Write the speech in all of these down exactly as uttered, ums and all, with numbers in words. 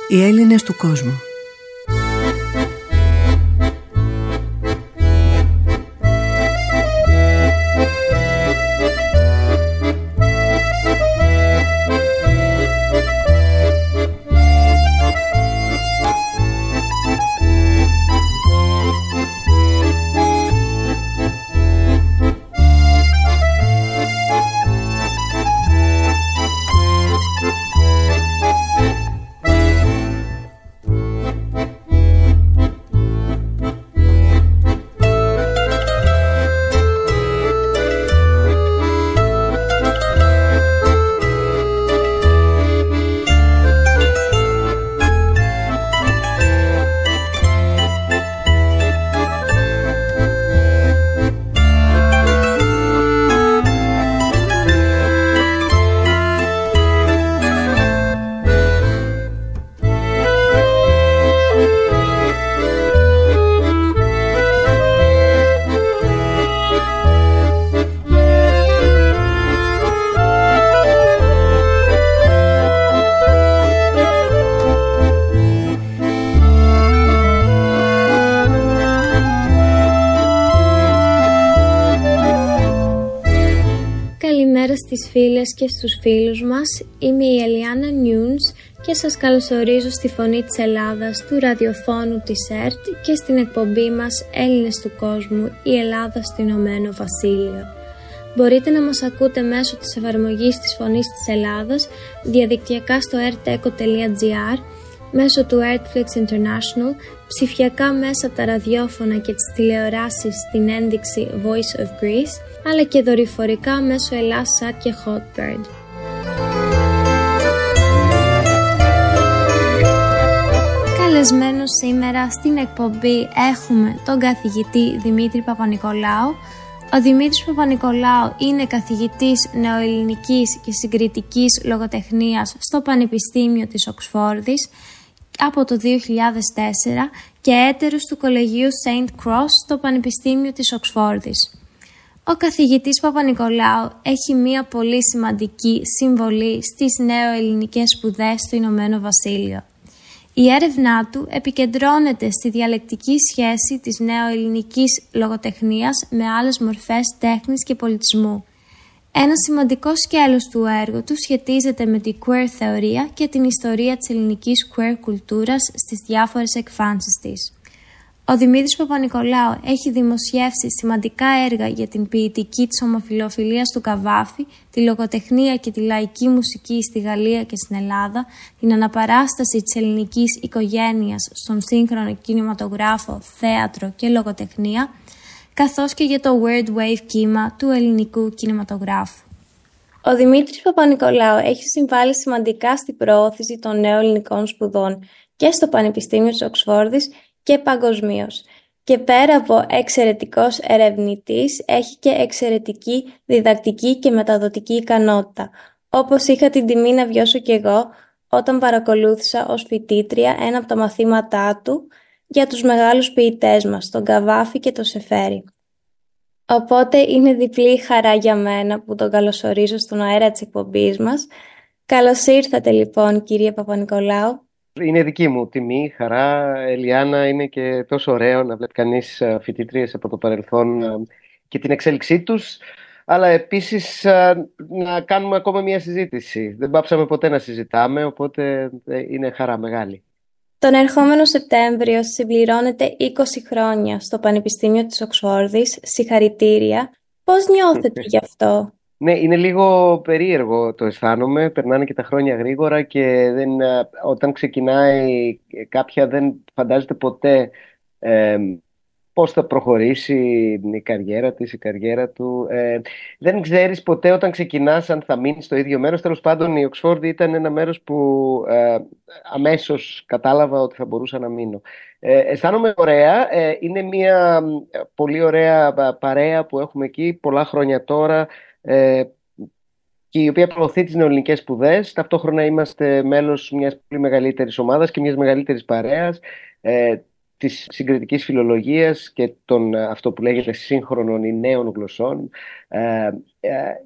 Οι Έλληνες του κόσμου. Καλημέρα στις φίλες και στους φίλους μας, είμαι η Ελιάνα Νιούνς και σας καλωσορίζω στη Φωνή της Ελλάδας του ραδιοφώνου της ΕΡΤ και στην εκπομπή μας Έλληνες του κόσμου, η Ελλάδα στο Ηνωμένο Βασίλειο. Μπορείτε να μας ακούτε μέσω της εφαρμογής της Φωνής της Ελλάδας διαδικτυακά στο ερ τι εκο τελεία τζι άρ, μέσω του Artflix International, ψηφιακά μέσα από τα ραδιόφωνα και τις τηλεοράσεις στην ένδειξη Voice of Greece, αλλά και δορυφορικά μέσω Ελλάς.Σατ και Hotbird. Καλεσμένο σήμερα στην εκπομπή έχουμε τον καθηγητή Δημήτρη Παπανικολάου. Ο Δημήτρης Παπανικολάου είναι καθηγητής νεοελληνικής και συγκριτικής λογοτεχνίας στο Πανεπιστήμιο της Οξφόρδης από το δύο χιλιάδες τέσσερα και έτερος του Κολεγίου Σέιντ Κρος στο Πανεπιστήμιο της Οξφόρδης. Ο καθηγητής Παπανικολάου έχει μία πολύ σημαντική συμβολή στις νεοελληνικές σπουδές στο Ηνωμένο Βασίλειο. Η έρευνά του επικεντρώνεται στη διαλεκτική σχέση της νεοελληνικής λογοτεχνίας με άλλες μορφές τέχνης και πολιτισμού. Ένα σημαντικό σκέλος του έργου του σχετίζεται με την queer θεωρία και την ιστορία της ελληνικής queer κουλτούρας στις διάφορες εκφάνσεις της. Ο Δημήτρης Παπανικολάου έχει δημοσιεύσει σημαντικά έργα για την ποιητική της ομοφυλοφιλίας του Καβάφη, τη λογοτεχνία και τη λαϊκή μουσική στη Γαλλία και στην Ελλάδα, την αναπαράσταση της ελληνικής οικογένειας στον σύγχρονο κινηματογράφο, θέατρο και λογοτεχνία, καθώς και για το Word Wave κύμα του ελληνικού κινηματογράφου. Ο Δημήτρης Παπανικολάου έχει συμβάλει σημαντικά στην προώθηση των νέων ελληνικών σπουδών και στο Πανεπιστήμιο της Οξφόρδης και παγκοσμίως. Και πέρα από εξαιρετικός ερευνητής, έχει και εξαιρετική διδακτική και μεταδοτική ικανότητα, όπως είχα την τιμή να βιώσω κι εγώ όταν παρακολούθησα ως φοιτήτρια ένα από τα μαθήματά του για τους μεγάλους ποιητές μας, τον Καβάφη και τον Σεφέρη. Οπότε είναι διπλή χαρά για μένα που τον καλωσορίζω στον αέρα της εκπομπής μας. Καλώς ήρθατε λοιπόν, κύριε Παπανικολάου. Είναι δική μου τιμή, χαρά. Ελιάνα, είναι και τόσο ωραίο να βλέπει κανείς φοιτήτριες από το παρελθόν και την εξέλιξή τους, αλλά επίσης να κάνουμε ακόμα μια συζήτηση. Δεν πάψαμε ποτέ να συζητάμε, οπότε είναι χαρά μεγάλη. Τον ερχόμενο Σεπτέμβριο συμπληρώνεται είκοσι χρόνια στο Πανεπιστήμιο της Οξφόρδης. Συγχαρητήρια. Πώς νιώθετε γι' αυτό? Ναι, είναι λίγο περίεργο το αισθάνομαι. Περνάνε και τα χρόνια γρήγορα και δεν, όταν ξεκινάει κάποια δεν φαντάζεται ποτέ ε, πώς θα προχωρήσει η καριέρα της, η καριέρα του. Ε, δεν ξέρεις ποτέ όταν ξεκινάς αν θα μείνεις στο ίδιο μέρος. Τέλος πάντων, η Οξφόρδη ήταν ένα μέρος που ε, αμέσως κατάλαβα ότι θα μπορούσα να μείνω. Ε, αισθάνομαι ωραία. Ε, είναι μια πολύ ωραία παρέα που έχουμε εκεί πολλά χρόνια τώρα, ε, και η οποία προωθεί τις νεοελληνικές σπουδές. Ταυτόχρονα είμαστε μέλος μιας πολύ μεγαλύτερης ομάδας και μιας μεγαλύτερης παρέας, ε, της συγκριτικής φιλολογίας και των, αυτό που λέγεται σύγχρονων ή νέων γλωσσών. Ε, ε,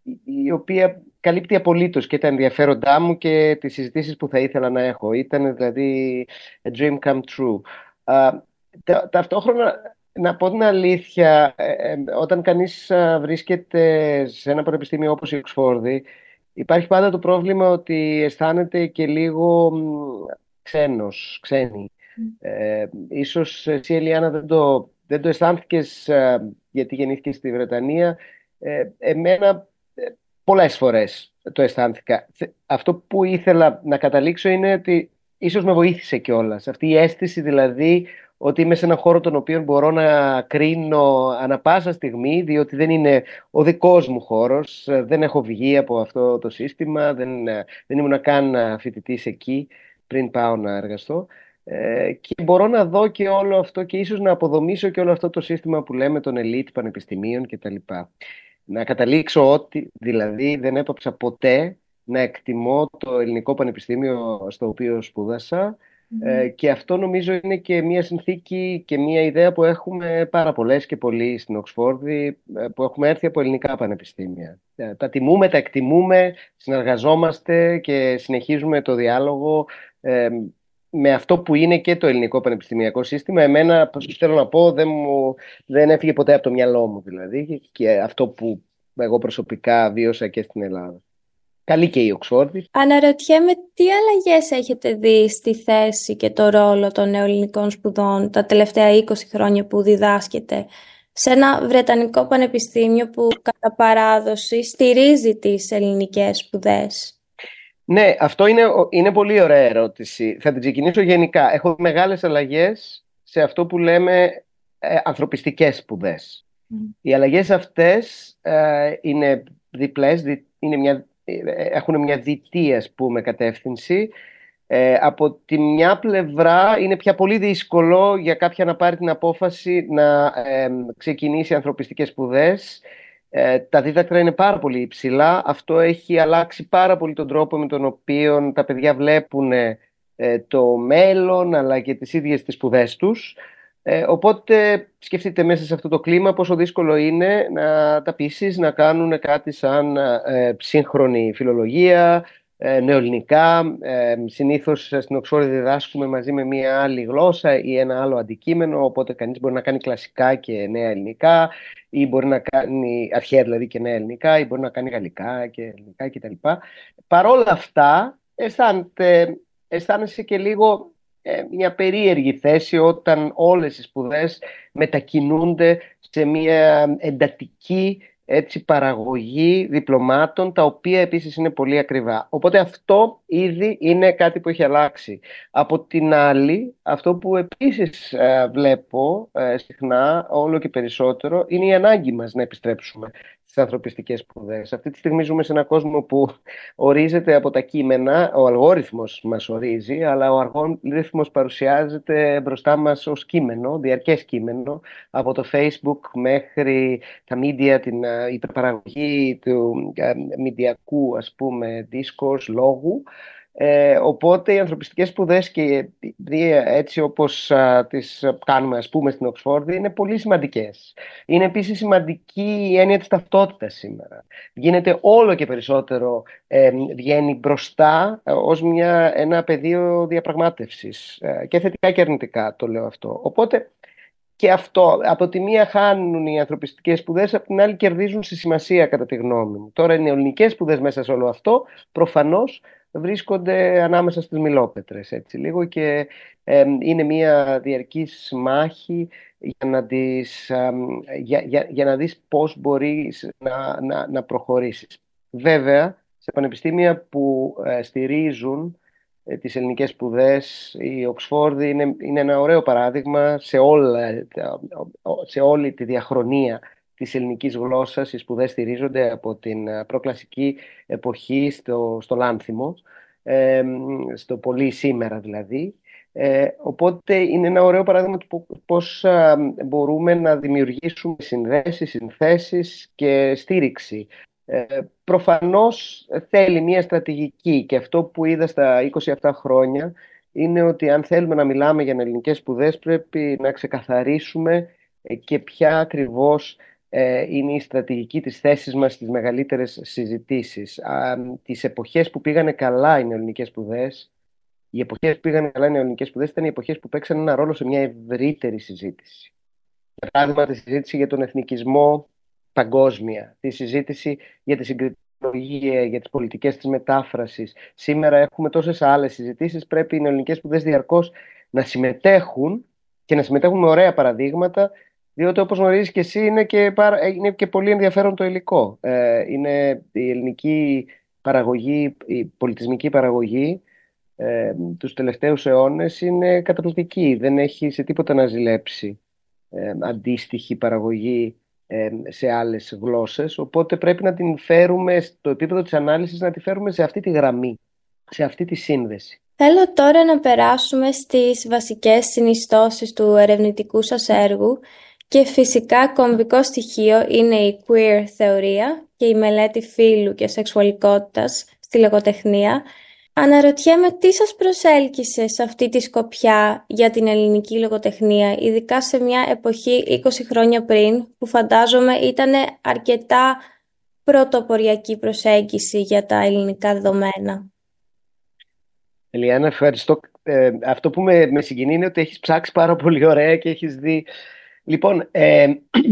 η οποία καλύπτει απολύτως και τα ενδιαφέροντά μου και τις συζητήσεις που θα ήθελα να έχω. Ήταν δηλαδή a dream come true. Α, τα- ταυτόχρονα, να πω την αλήθεια, ε, ε, όταν κανείς α, βρίσκεται σε ένα πανεπιστήμιο όπως η Οξφόρδη, υπάρχει πάντα το πρόβλημα ότι αισθάνεται και λίγο μ, ξένος, ξένη. Ε, ίσως εσύ, Ελιάνα, δεν το, δεν το αισθάνθηκες ε, γιατί γεννήθηκες στη Βρετανία. Ε, εμένα ε, πολλές φορές το αισθάνθηκα. Θε- Αυτό που ήθελα να καταλήξω είναι ότι ίσως με βοήθησε κιόλας. Αυτή η αίσθηση δηλαδή ότι είμαι σε έναν χώρο τον οποίο μπορώ να κρίνω ανα πάσα στιγμή, διότι δεν είναι ο δικός μου χώρος. Ε, Δεν έχω βγει από αυτό το σύστημα, δεν, ε, δεν ήμουν καν φοιτητής εκεί πριν πάω να εργαστώ. Ε, και μπορώ να δω και όλο αυτό και ίσως να αποδομήσω και όλο αυτό το σύστημα που λέμε των ελίτ πανεπιστημίων κτλ. Να καταλήξω ότι δηλαδή δεν έπαψα ποτέ να εκτιμώ το ελληνικό πανεπιστήμιο στο οποίο σπούδασα, ε, και αυτό νομίζω είναι και μια συνθήκη και μια ιδέα που έχουμε πάρα πολλές και πολλοί στην Οξφόρδη, ε, που έχουμε έρθει από ελληνικά πανεπιστήμια. Ε, Τα τιμούμε, τα εκτιμούμε, συνεργαζόμαστε και συνεχίζουμε το διάλογο ε, με αυτό που είναι και το ελληνικό πανεπιστημιακό σύστημα. Εμένα, θέλω να πω, δεν μου, δεν έφυγε ποτέ από το μυαλό μου δηλαδή, και αυτό που εγώ προσωπικά βίωσα και στην Ελλάδα. Καλή και η Οξφόρδη. Αναρωτιέμαι τι αλλαγές έχετε δει στη θέση και το ρόλο των νεοελληνικών σπουδών τα τελευταία είκοσι χρόνια που διδάσκετε σε ένα βρετανικό πανεπιστήμιο που κατά παράδοση στηρίζει τις ελληνικές σπουδές. Ναι, αυτό είναι, είναι πολύ ωραία ερώτηση. Θα την ξεκινήσω γενικά. Έχω μεγάλες αλλαγές σε αυτό που λέμε ε, ανθρωπιστικές σπουδές. Mm. Οι αλλαγές αυτές ε, είναι διπλές, δι, είναι μια, ε, έχουν μια διτή, ας πούμε, κατεύθυνση. Ε, από τη μια πλευρά είναι πια πολύ δύσκολο για κάποια να πάρει την απόφαση να ε, ξεκινήσει ανθρωπιστικές σπουδές. Ε, τα δίδακτρα είναι πάρα πολύ υψηλά. Αυτό έχει αλλάξει πάρα πολύ τον τρόπο με τον οποίο τα παιδιά βλέπουν ε, το μέλλον, αλλά και τις ίδιες τις σπουδές τους. Ε, οπότε σκεφτείτε μέσα σε αυτό το κλίμα πόσο δύσκολο είναι να τα πείσεις να κάνουν κάτι σαν ε, σύγχρονη φιλολογία, ε, νεοελληνικά. Ε, συνήθως στην Οξφόρδη διδάσκουμε μαζί με μία άλλη γλώσσα ή ένα άλλο αντικείμενο, οπότε κανείς μπορεί να κάνει κλασικά και νέα ελληνικά, ή μπορεί να κάνει αρχαία δηλαδή και νέα ελληνικά, ή μπορεί να κάνει γαλλικά και ελληνικά κτλ. Παρ' όλα αυτά αισθάνεται, αισθάνεσαι και λίγο ε, μια περίεργη θέση όταν όλες οι σπουδές μετακινούνται σε μια εντατική, έτσι, παραγωγή διπλωμάτων, τα οποία επίσης είναι πολύ ακριβά. Οπότε αυτό ήδη είναι κάτι που έχει αλλάξει. Από την άλλη, αυτό που επίσης ε, βλέπω ε, συχνά, όλο και περισσότερο, είναι η ανάγκη μας να επιστρέψουμε στις ανθρωπιστικές σπουδές. Αυτή τη στιγμή ζούμε σε έναν κόσμο που ορίζεται από τα κείμενα, ο αλγόριθμος μας ορίζει, αλλά ο αλγόριθμος παρουσιάζεται μπροστά μας ως κείμενο, διαρκές κείμενο, από το Facebook μέχρι τα media, την uh, υπερπαραγωγή του uh, μηντιακού, ας πούμε, discourse, λόγου. Ε, οπότε οι ανθρωπιστικές σπουδές, και έτσι όπως α, τις κάνουμε, ας πούμε, στην Οξφόρδη, είναι πολύ σημαντικές. Είναι επίσης σημαντική η έννοια της ταυτότητας σήμερα. Γίνεται όλο και περισσότερο, ε, βγαίνει μπροστά ε, ως μια, ένα πεδίο διαπραγμάτευσης, ε, και θετικά και αρνητικά το λέω αυτό. Οπότε και αυτό, από τη μία χάνουν οι ανθρωπιστικές σπουδές, από την άλλη κερδίζουν στη σημασία, κατά τη γνώμη μου. Τώρα οι νεοελληνικές σπουδές μέσα σε όλο αυτό προφανώς βρίσκονται ανάμεσα στις μιλόπετρες, έτσι λίγο, και ε, είναι μια διαρκής μάχη για να, τις, ε, για, για, για να δεις πώς μπορείς να, να, να προχωρήσεις. Βέβαια, σε πανεπιστήμια που ε, στηρίζουν ε, τις ελληνικές σπουδές, η Οξφόρδη είναι, είναι ένα ωραίο παράδειγμα σε, όλα, σε όλη τη διαχρονία της ελληνικής γλώσσας. Οι σπουδές στηρίζονται από την προκλασική εποχή στο, στο Λάνθιμο, ε, στο πολύ σήμερα δηλαδή. Ε, οπότε είναι ένα ωραίο παράδειγμα του πώς α, μπορούμε να δημιουργήσουμε συνδέσεις, συνθέσεις και στήριξη. Ε, προφανώς θέλει μια στρατηγική, και αυτό που είδα στα είκοσι αυτά χρόνια είναι ότι αν θέλουμε να μιλάμε για ελληνικές σπουδές πρέπει να ξεκαθαρίσουμε ε, και ποια ακριβώς ε, είναι η στρατηγική της θέσης μας στις μεγαλύτερες συζητήσεις. Α, τις εποχές που πήγανε καλά οι νεοελληνικές σπουδές, οι εποχές που πήγανε καλά οι νεοελληνικές σπουδές ήταν οι εποχές που παίξαν ένα ρόλο σε μια ευρύτερη συζήτηση. Για παράδειγμα, τη συζήτηση για τον εθνικισμό παγκόσμια, τη συζήτηση για τη συγκριτικολογία, για τις πολιτικές της μετάφρασης. Σήμερα έχουμε τόσες άλλες συζητήσεις, πρέπει οι νεοελληνικές σπουδές διαρκώς να συμμετέχουν και να συμμετέχουν με ωραία παραδείγματα, διότι όπως γνωρίζεις και εσύ είναι και, παρα... είναι και πολύ ενδιαφέρον το υλικό. Ε, είναι η ελληνική παραγωγή, η πολιτισμική παραγωγή ε, τους τελευταίους αιώνες είναι καταπληκτική, δεν έχει σε τίποτα να ζηλέψει ε, αντίστοιχη παραγωγή ε, σε άλλες γλώσσες, οπότε πρέπει να την φέρουμε στο επίπεδο της ανάλυσης, να τη φέρουμε σε αυτή τη γραμμή, σε αυτή τη σύνδεση. Θέλω τώρα να περάσουμε στις βασικές συνιστώσεις του ερευνητικού σας έργου και φυσικά κομβικό στοιχείο είναι η queer θεωρία και η μελέτη φύλου και σεξουαλικότητας στη λογοτεχνία. Αναρωτιέμαι τι σας προσέλκυσε σε αυτή τη σκοπιά για την ελληνική λογοτεχνία, ειδικά σε μια εποχή είκοσι χρόνια πριν, που φαντάζομαι ήταν αρκετά πρωτοποριακή προσέγγιση για τα ελληνικά δεδομένα. Ελιάνα, ευχαριστώ. Ε, αυτό που με, με συγκινεί είναι ότι έχεις ψάξει πάρα πολύ ωραία και έχεις δει. Λοιπόν, ε,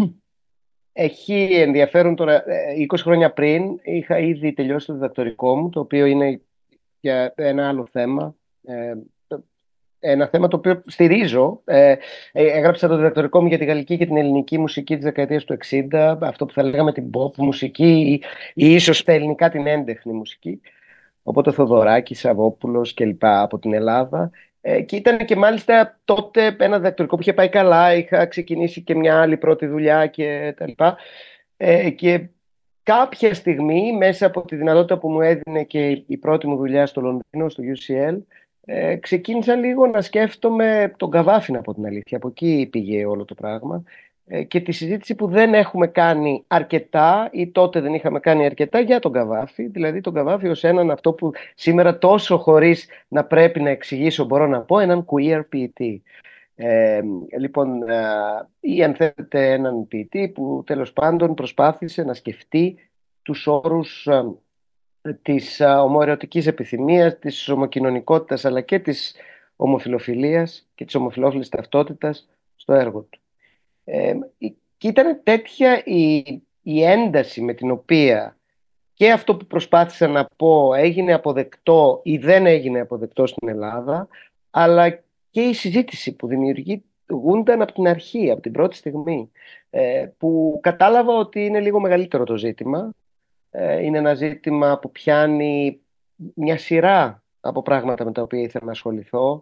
έχει ενδιαφέρον τώρα. είκοσι χρόνια πριν είχα ήδη τελειώσει το διδακτορικό μου, το οποίο είναι για ένα άλλο θέμα. Ε, ένα θέμα το οποίο στηρίζω. Ε, έγραψα το διδακτορικό μου για τη γαλλική και την ελληνική μουσική της δεκαετίας του εξήντα, αυτό που θα λέγαμε την pop μουσική ή, ή ίσως τα ελληνικά την έντεχνη μουσική. Οπότε Θοδωράκης, Σαββόπουλος κλπ. Από την Ελλάδα. Ε, και ήταν και μάλιστα τότε ένα διδακτορικό που είχε πάει καλά. Είχα ξεκινήσει και μια άλλη πρώτη δουλειά και τα λοιπά. Ε, και κάποια στιγμή, μέσα από τη δυνατότητα που μου έδινε και η πρώτη μου δουλειά στο Λονδίνο, στο γιου σι ελ, ε, ξεκίνησα λίγο να σκέφτομαι τον Καβάφη, από την αλήθεια. Από εκεί πήγε όλο το πράγμα. Και τη συζήτηση που δεν έχουμε κάνει αρκετά ή τότε δεν είχαμε κάνει αρκετά για τον Καβάφη, δηλαδή τον Καβάφη ως έναν, αυτό που σήμερα τόσο χωρίς να πρέπει να εξηγήσω μπορώ να πω, έναν queer ποιητή. Ε, λοιπόν, ε, ή αν θέλετε έναν ποιητή που τέλος πάντων προσπάθησε να σκεφτεί τους όρους ε, της ε, ομοερωτικής επιθυμίας, της ομοκοινωνικότητας αλλά και της ομοφιλοφιλίας και της ομοφιλόφιλης ταυτότητας στο έργο του. Ε, και ήταν τέτοια η, η ένταση με την οποία και αυτό που προσπάθησα να πω έγινε αποδεκτό ή δεν έγινε αποδεκτό στην Ελλάδα, αλλά και η συζήτηση που δημιουργούνταν από την αρχή, από την πρώτη στιγμή, ε, που κατάλαβα ότι είναι λίγο μεγαλύτερο το ζήτημα. Ε, είναι ένα ζήτημα που πιάνει μια σειρά από πράγματα με τα οποία ήθελα να ασχοληθώ,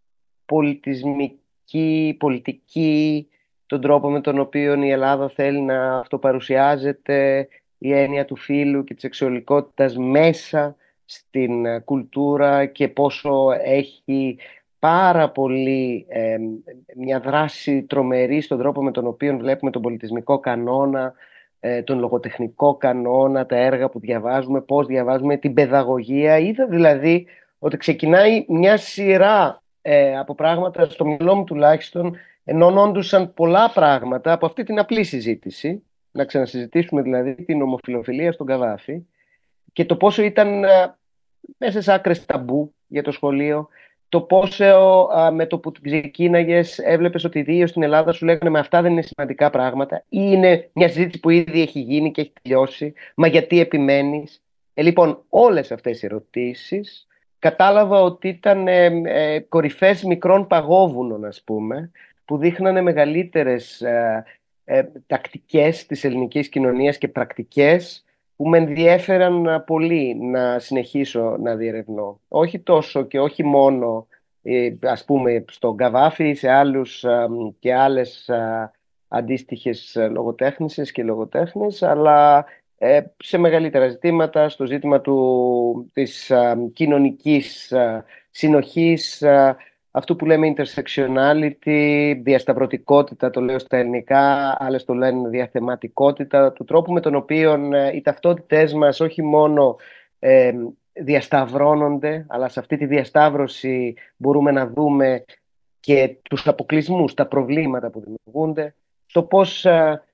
πολιτισμική, πολιτική, τον τρόπο με τον οποίο η Ελλάδα θέλει να αυτοπαρουσιάζεται, η έννοια του φύλου και της σεξουαλικότητας μέσα στην κουλτούρα και πόσο έχει πάρα πολύ ε, μια δράση τρομερή στον τρόπο με τον οποίο βλέπουμε τον πολιτισμικό κανόνα, ε, τον λογοτεχνικό κανόνα, τα έργα που διαβάζουμε, πώς διαβάζουμε, την παιδαγωγία. Είδα δηλαδή ότι ξεκινάει μια σειρά ε, από πράγματα, στο μυαλό μου τουλάχιστον, ενώνοντουσαν πολλά πράγματα από αυτή την απλή συζήτηση, να ξανασυζητήσουμε δηλαδή την ομοφιλοφιλία στον Καβάφη και το πόσο ήταν α, μέσα σε άκρες ταμπού για το σχολείο, το πόσο α, με το που την ξεκίναγες έβλεπες ότι ιδίως στην Ελλάδα σου λέγανε «Μα αυτά δεν είναι σημαντικά πράγματα» ή είναι μια συζήτηση που ήδη έχει γίνει και έχει τελειώσει, «Μα γιατί επιμένεις?» Ε, λοιπόν, όλες αυτές οι ερωτήσεις κατάλαβα ότι ήταν ε, ε, κορυφές μικρών παγόβουνων, ας πούμε, που δείχνανε μεγαλύτερες ε, ε, τακτικές της ελληνικής κοινωνίας και πρακτικές που με ενδιέφεραν πολύ να συνεχίσω να διερευνώ. Όχι τόσο και όχι μόνο ε, ας πούμε στον Καβάφη, σε άλλους ε, και άλλες ε, αντίστοιχες λογοτέχνησες και λογοτέχνες, αλλά ε, σε μεγαλύτερα ζητήματα, στο ζήτημα του, της ε, κοινωνικής ε, συνοχής, ε, αυτού που λέμε intersectionality, διασταυρωτικότητα, το λέω στα ελληνικά, άλλες το λένε διαθεματικότητα, του τρόπου με τον οποίο οι ταυτότητές μας όχι μόνο ε, διασταυρώνονται, αλλά σε αυτή τη διασταύρωση μπορούμε να δούμε και τους αποκλεισμούς, τα προβλήματα που δημιουργούνται, το πώς ε,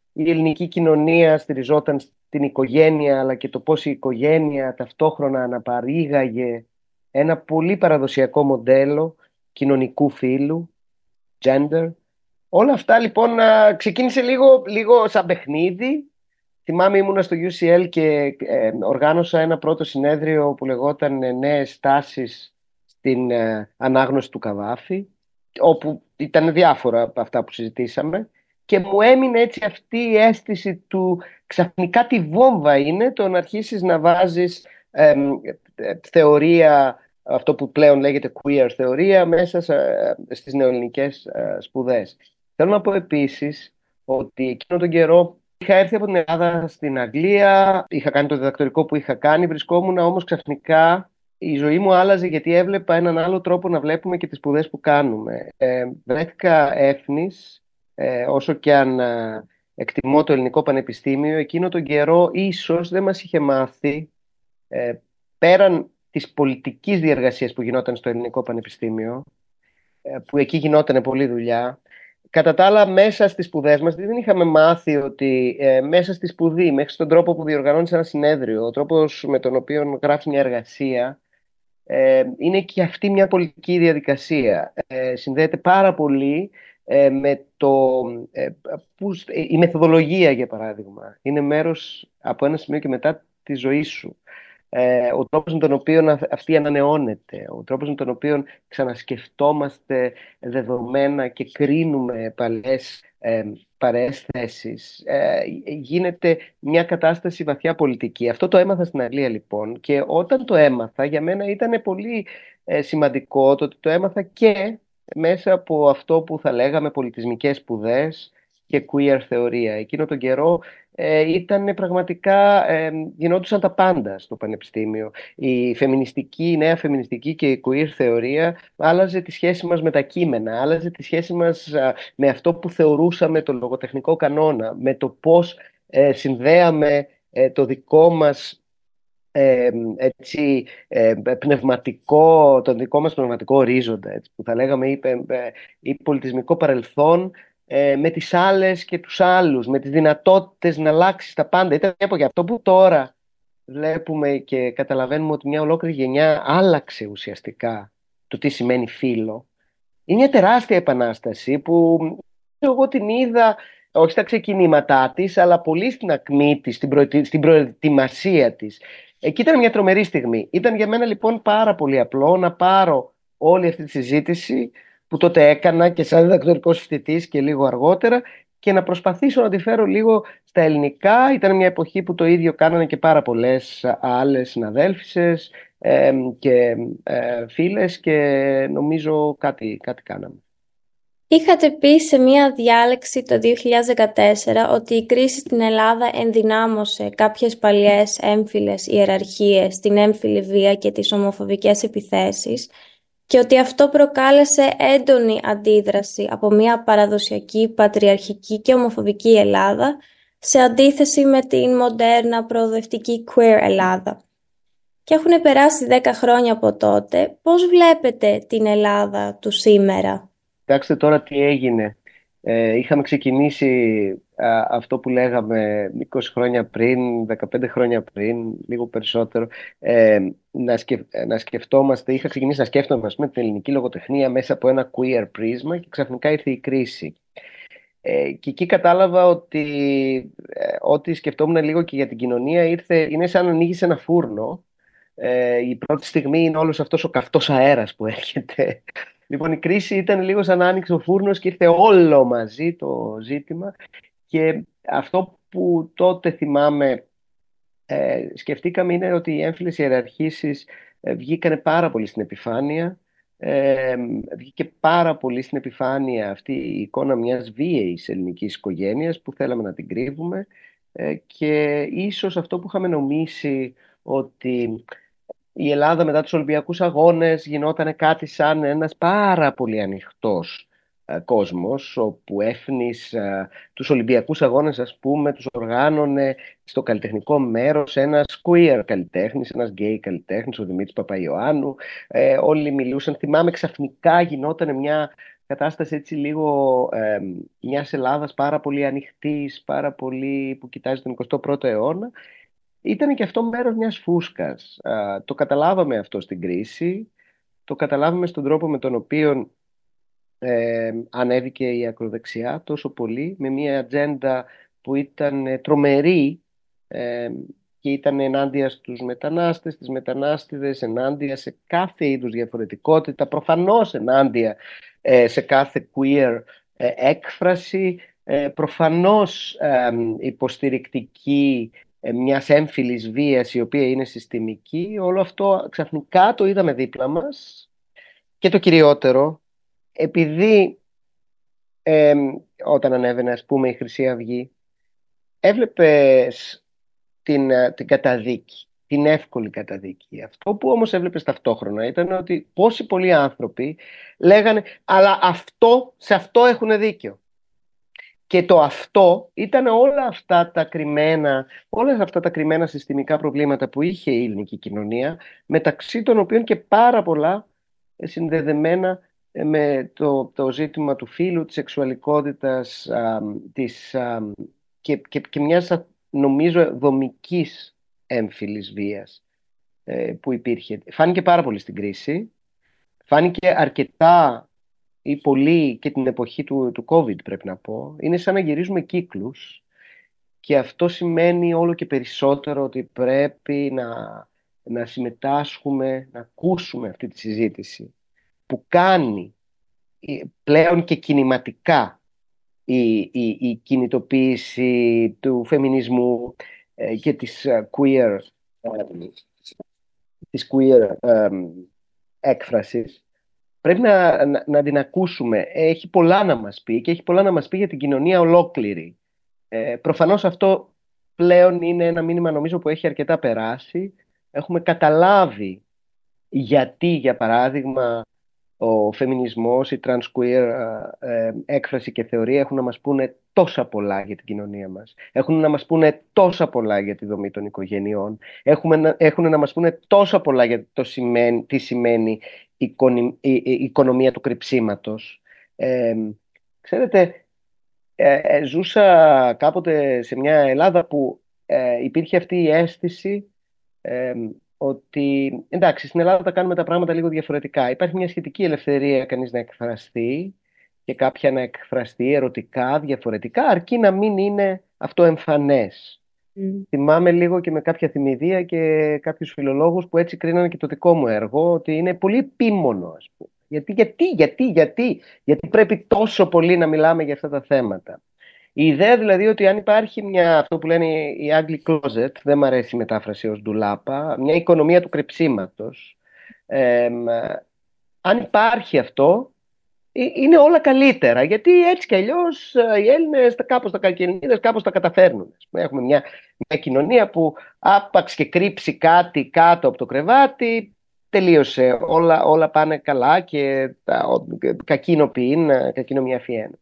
η ελληνική κοινωνία στηριζόταν στην οικογένεια, αλλά και το πώς η οικογένεια ταυτόχρονα αναπαρήγαγε ένα πολύ παραδοσιακό μοντέλο κοινωνικού φύλου, gender. Όλα αυτά λοιπόν α, ξεκίνησε λίγο, λίγο σαν παιχνίδι. Θυμάμαι ήμουνα στο γιου σι ελ και ε, οργάνωσα ένα πρώτο συνέδριο που λεγόταν ε, «Νέες τάσεις στην ε, ανάγνωση του Καβάφη», όπου ήταν διάφορα από αυτά που συζητήσαμε, και μου έμεινε έτσι αυτή η αίσθηση του ξαφνικά τι βόμβα είναι το να αρχίσεις να βάζεις ε, ε, θεωρία, αυτό που πλέον λέγεται queer θεωρία, μέσα σε, στις νεοελληνικές ε, σπουδές. Θέλω να πω επίσης ότι εκείνο τον καιρό είχα έρθει από την Ελλάδα στην Αγγλία, είχα κάνει το διδακτορικό που είχα κάνει, βρισκόμουν όμως ξαφνικά η ζωή μου άλλαζε, γιατί έβλεπα έναν άλλο τρόπο να βλέπουμε και τις σπουδές που κάνουμε. Ε, βρέθηκα έφνης, ε, όσο και αν ε, εκτιμώ το ελληνικό πανεπιστήμιο, εκείνο τον καιρό ίσως δεν μας είχε μάθει, ε, πέραν της πολιτικής διεργασίας που γινόταν στο ελληνικό πανεπιστήμιο, ε, που εκεί γινόταν πολλή δουλειά. Κατά τα άλλα, μέσα στις σπουδές μας δεν είχαμε μάθει ότι ε, μέσα στη σπουδή, μέχρι στον τρόπο που διοργανώνεις ένα συνέδριο, ο τρόπος με τον οποίο γράφεις μια εργασία, ε, είναι και αυτή μια πολιτική διαδικασία. Ε, συνδέεται πάρα πολύ ε, με το... Ε, που, η μεθοδολογία, για παράδειγμα, είναι μέρος από ένα σημείο και μετά τη ζωή σου. Ε, ο τρόπος με τον οποίο αυτή ανανεώνεται, ο τρόπος με τον οποίο ξανασκεφτόμαστε δεδομένα και κρίνουμε παλαιές ε, παρέες θέσεις, ε, γίνεται μια κατάσταση βαθιά πολιτική. Αυτό το έμαθα στην Αγγλία λοιπόν, και όταν το έμαθα για μένα ήταν πολύ ε, σημαντικό το ότι το έμαθα και μέσα από αυτό που θα λέγαμε πολιτισμικές σπουδές και queer θεωρία. Εκείνο τον καιρό ε, ήταν πραγματικά, ε, γινόντουσαν τα πάντα στο πανεπιστήμιο. Η φεμινιστική, η νέα φεμινιστική και η queer θεωρία άλλαζε τη σχέση μας με τα κείμενα, άλλαζε τη σχέση μας α, με αυτό που θεωρούσαμε το λογοτεχνικό κανόνα, με το πώς ε, συνδέαμε ε, το δικό μας ε, έτσι, ε, πνευματικό, τον δικό μας πνευματικό ορίζοντα, έτσι, που θα λέγαμε ή, ε, ή πολιτισμικό παρελθόν, ε, με τις άλλες και τους άλλους, με τις δυνατότητες να αλλάξεις τα πάντα. Ήταν μια εποχή. Αυτό που τώρα βλέπουμε και καταλαβαίνουμε ότι μια ολόκληρη γενιά άλλαξε ουσιαστικά το τι σημαίνει φύλο, είναι μια τεράστια επανάσταση που εγώ την είδα όχι στα ξεκινήματά της, αλλά πολύ στην ακμή της, στην, προετοι... στην προετοιμασία της. Εκεί ήταν μια τρομερή στιγμή. Ήταν για μένα λοιπόν πάρα πολύ απλό να πάρω όλη αυτή τη συζήτηση που τότε έκανα και σαν διδακτορικός φοιτητής και λίγο αργότερα, και να προσπαθήσω να τη φέρω λίγο στα ελληνικά. Ήταν μια εποχή που το ίδιο κάνανε και πάρα πολλές άλλες συναδέλφισες ε, και ε, φίλες, και νομίζω κάτι, κάτι κάναμε. Είχατε πει σε μία διάλεξη το δύο χιλιάδες δεκατέσσερα ότι η κρίση στην Ελλάδα ενδυνάμωσε κάποιες παλιές έμφυλες ιεραρχίες, την έμφυλη βία και τις ομοφοβικές επιθέσεις, και ότι αυτό προκάλεσε έντονη αντίδραση από μια παραδοσιακή, πατριαρχική και ομοφοβική Ελλάδα σε αντίθεση με την μοντέρνα, προοδευτική queer Ελλάδα. Και έχουν περάσει δέκα χρόνια από τότε. Πώς βλέπετε την Ελλάδα του σήμερα? Κοιτάξτε τώρα τι έγινε. Ε, είχαμε ξεκινήσει α, αυτό που λέγαμε είκοσι χρόνια πριν, δεκαπέντε χρόνια πριν, λίγο περισσότερο, ε, να, σκεφ, να σκεφτόμαστε, είχα ξεκινήσει να σκέφτομαι με την ελληνική λογοτεχνία μέσα από ένα queer πρίσμα, και ξαφνικά ήρθε η κρίση. Ε, και εκεί κατάλαβα ότι ε, ό,τι σκεφτόμουν λίγο και για την κοινωνία ήρθε, είναι σαν να ανοίγεις ένα φούρνο. Ε, η πρώτη στιγμή είναι όλος αυτός ο καυτός αέρας που έρχεται. Λοιπόν, η κρίση ήταν λίγο σαν να άνοιξε ο φούρνος και ήρθε όλο μαζί το ζήτημα, και αυτό που τότε θυμάμαι ε, σκεφτήκαμε είναι ότι οι έμφυλες ιεραρχήσεις ε, βγήκανε πάρα πολύ στην επιφάνεια. Ε, βγήκε πάρα πολύ στην επιφάνεια αυτή η εικόνα μιας βίαιης ελληνικής οικογένειας που θέλαμε να την κρύβουμε, ε, και ίσως αυτό που είχαμε νομίσει ότι η Ελλάδα μετά τους Ολυμπιακούς Αγώνες γινόταν κάτι σαν ένας πάρα πολύ ανοιχτός ε, κόσμος, όπου έφνης ε, τους Ολυμπιακούς Αγώνες, ας πούμε, τους οργάνωνε στο καλλιτεχνικό μέρος ένας queer καλλιτέχνης, ένας gay καλλιτέχνης, ο Δημήτρης Παπαϊωάννου. Ε, όλοι μιλούσαν. Θυμάμαι ξαφνικά γινόταν μια κατάσταση έτσι λίγο ε, μιας Ελλάδας πάρα πολύ ανοιχτής, πάρα πολύ που κοιτάζει τον εικοστό πρώτο αιώνα. Ήταν και αυτό μέρος μιας φούσκας. Α, το καταλάβαμε αυτό στην κρίση, το καταλάβαμε στον τρόπο με τον οποίο ε, ανέβηκε η ακροδεξιά τόσο πολύ, με μια ατζέντα που ήταν ε, τρομερή, ε, και ήταν ενάντια στους μετανάστες, τις μετανάστηδες, ενάντια σε κάθε είδους διαφορετικότητα, προφανώς ενάντια ε, σε κάθε queer ε, έκφραση, ε, προφανώς ε, υποστηρικτική ε, μιας έμφυλης βίας η οποία είναι συστημική. Όλο αυτό ξαφνικά το είδαμε δίπλα μας, και το κυριότερο, επειδή ε, όταν ανέβαινε, ας πούμε, η Χρυσή Αυγή, έβλεπες την, ε, την καταδίκη, την εύκολη καταδίκη. Αυτό που όμως έβλεπες ταυτόχρονα ήταν ότι πόσοι πολλοί άνθρωποι λέγανε «αλλά αυτό, σε αυτό έχουν δίκιο». Και το αυτό ήταν όλα αυτά τα κρυμμένα, όλα αυτά τα κρυμμένα συστημικά προβλήματα που είχε η ελληνική κοινωνία, μεταξύ των οποίων και πάρα πολλά συνδεδεμένα με το, το ζήτημα του φύλου, της σεξουαλικότητας, α, της, α, και, και, και μιας, νομίζω, δομικής έμφυλης βίας ε, που υπήρχε. Φάνηκε πάρα πολύ στην κρίση, φάνηκε αρκετά ή πολύ και την εποχή του, του COVID, πρέπει να πω. Είναι σαν να γυρίζουμε κύκλους, και αυτό σημαίνει όλο και περισσότερο ότι πρέπει να, να συμμετάσχουμε, να ακούσουμε αυτή τη συζήτηση που κάνει πλέον και κινηματικά η, η, η κινητοποίηση του φεμινισμού ε, και της uh, queer, ε, της queer ε, έκφρασης. Πρέπει να, να, να την ακούσουμε. Έχει πολλά να μας πει, και έχει πολλά να μας πει για την κοινωνία ολόκληρη. Ε, προφανώς αυτό πλέον είναι ένα μήνυμα, νομίζω, που έχει αρκετά περάσει. Έχουμε καταλάβει γιατί, για παράδειγμα, ο φεμινισμός, η trans queer ε, ε, έκφραση και θεωρία έχουν να μας πούνε τόσα πολλά για την κοινωνία μας. Έχουν να μας πούνε τόσα πολλά για τη δομή των οικογενειών. Έχουμε να, έχουν να μας πούνε τόσα πολλά για το σημαίνει, τι σημαίνει η, η, η, η οικονομία του κρυψίματος. Ε, ξέρετε, ε, ε, ζούσα κάποτε σε μια Ελλάδα που ε, υπήρχε αυτή η αίσθηση ε, ότι εντάξει, στην Ελλάδα τα κάνουμε τα πράγματα λίγο διαφορετικά. Υπάρχει μια σχετική ελευθερία κανείς να εκφραστεί, και κάποια να εκφραστεί ερωτικά, διαφορετικά, αρκεί να μην είναι αυτό εμφανές. Mm. Θυμάμαι λίγο και με κάποια θυμηδία και κάποιους φιλολόγους που έτσι κρίνανε και το δικό μου έργο, ότι είναι πολύ επίμονο, ας πούμε. Γιατί, γιατί, γιατί, γιατί, γιατί πρέπει τόσο πολύ να μιλάμε για αυτά τα θέματα. Η ιδέα δηλαδή ότι αν υπάρχει μια, αυτό που λένε οι Άγγλοι closet, δεν μου αρέσει η μετάφραση ως ντουλάπα, μια οικονομία του κρυψίματος, ε, αν υπάρχει αυτό, είναι όλα καλύτερα, γιατί έτσι κι αλλιώς οι Έλληνες κάπως τα κακενίδες κάπως τα καταφέρνουν. Έχουμε μια, μια κοινωνία που άπαξ και κρύψει κάτι κάτω από το κρεβάτι, τελείωσε, όλα, όλα πάνε καλά και κακίνο ποιήν, κακίνο μια φιένα.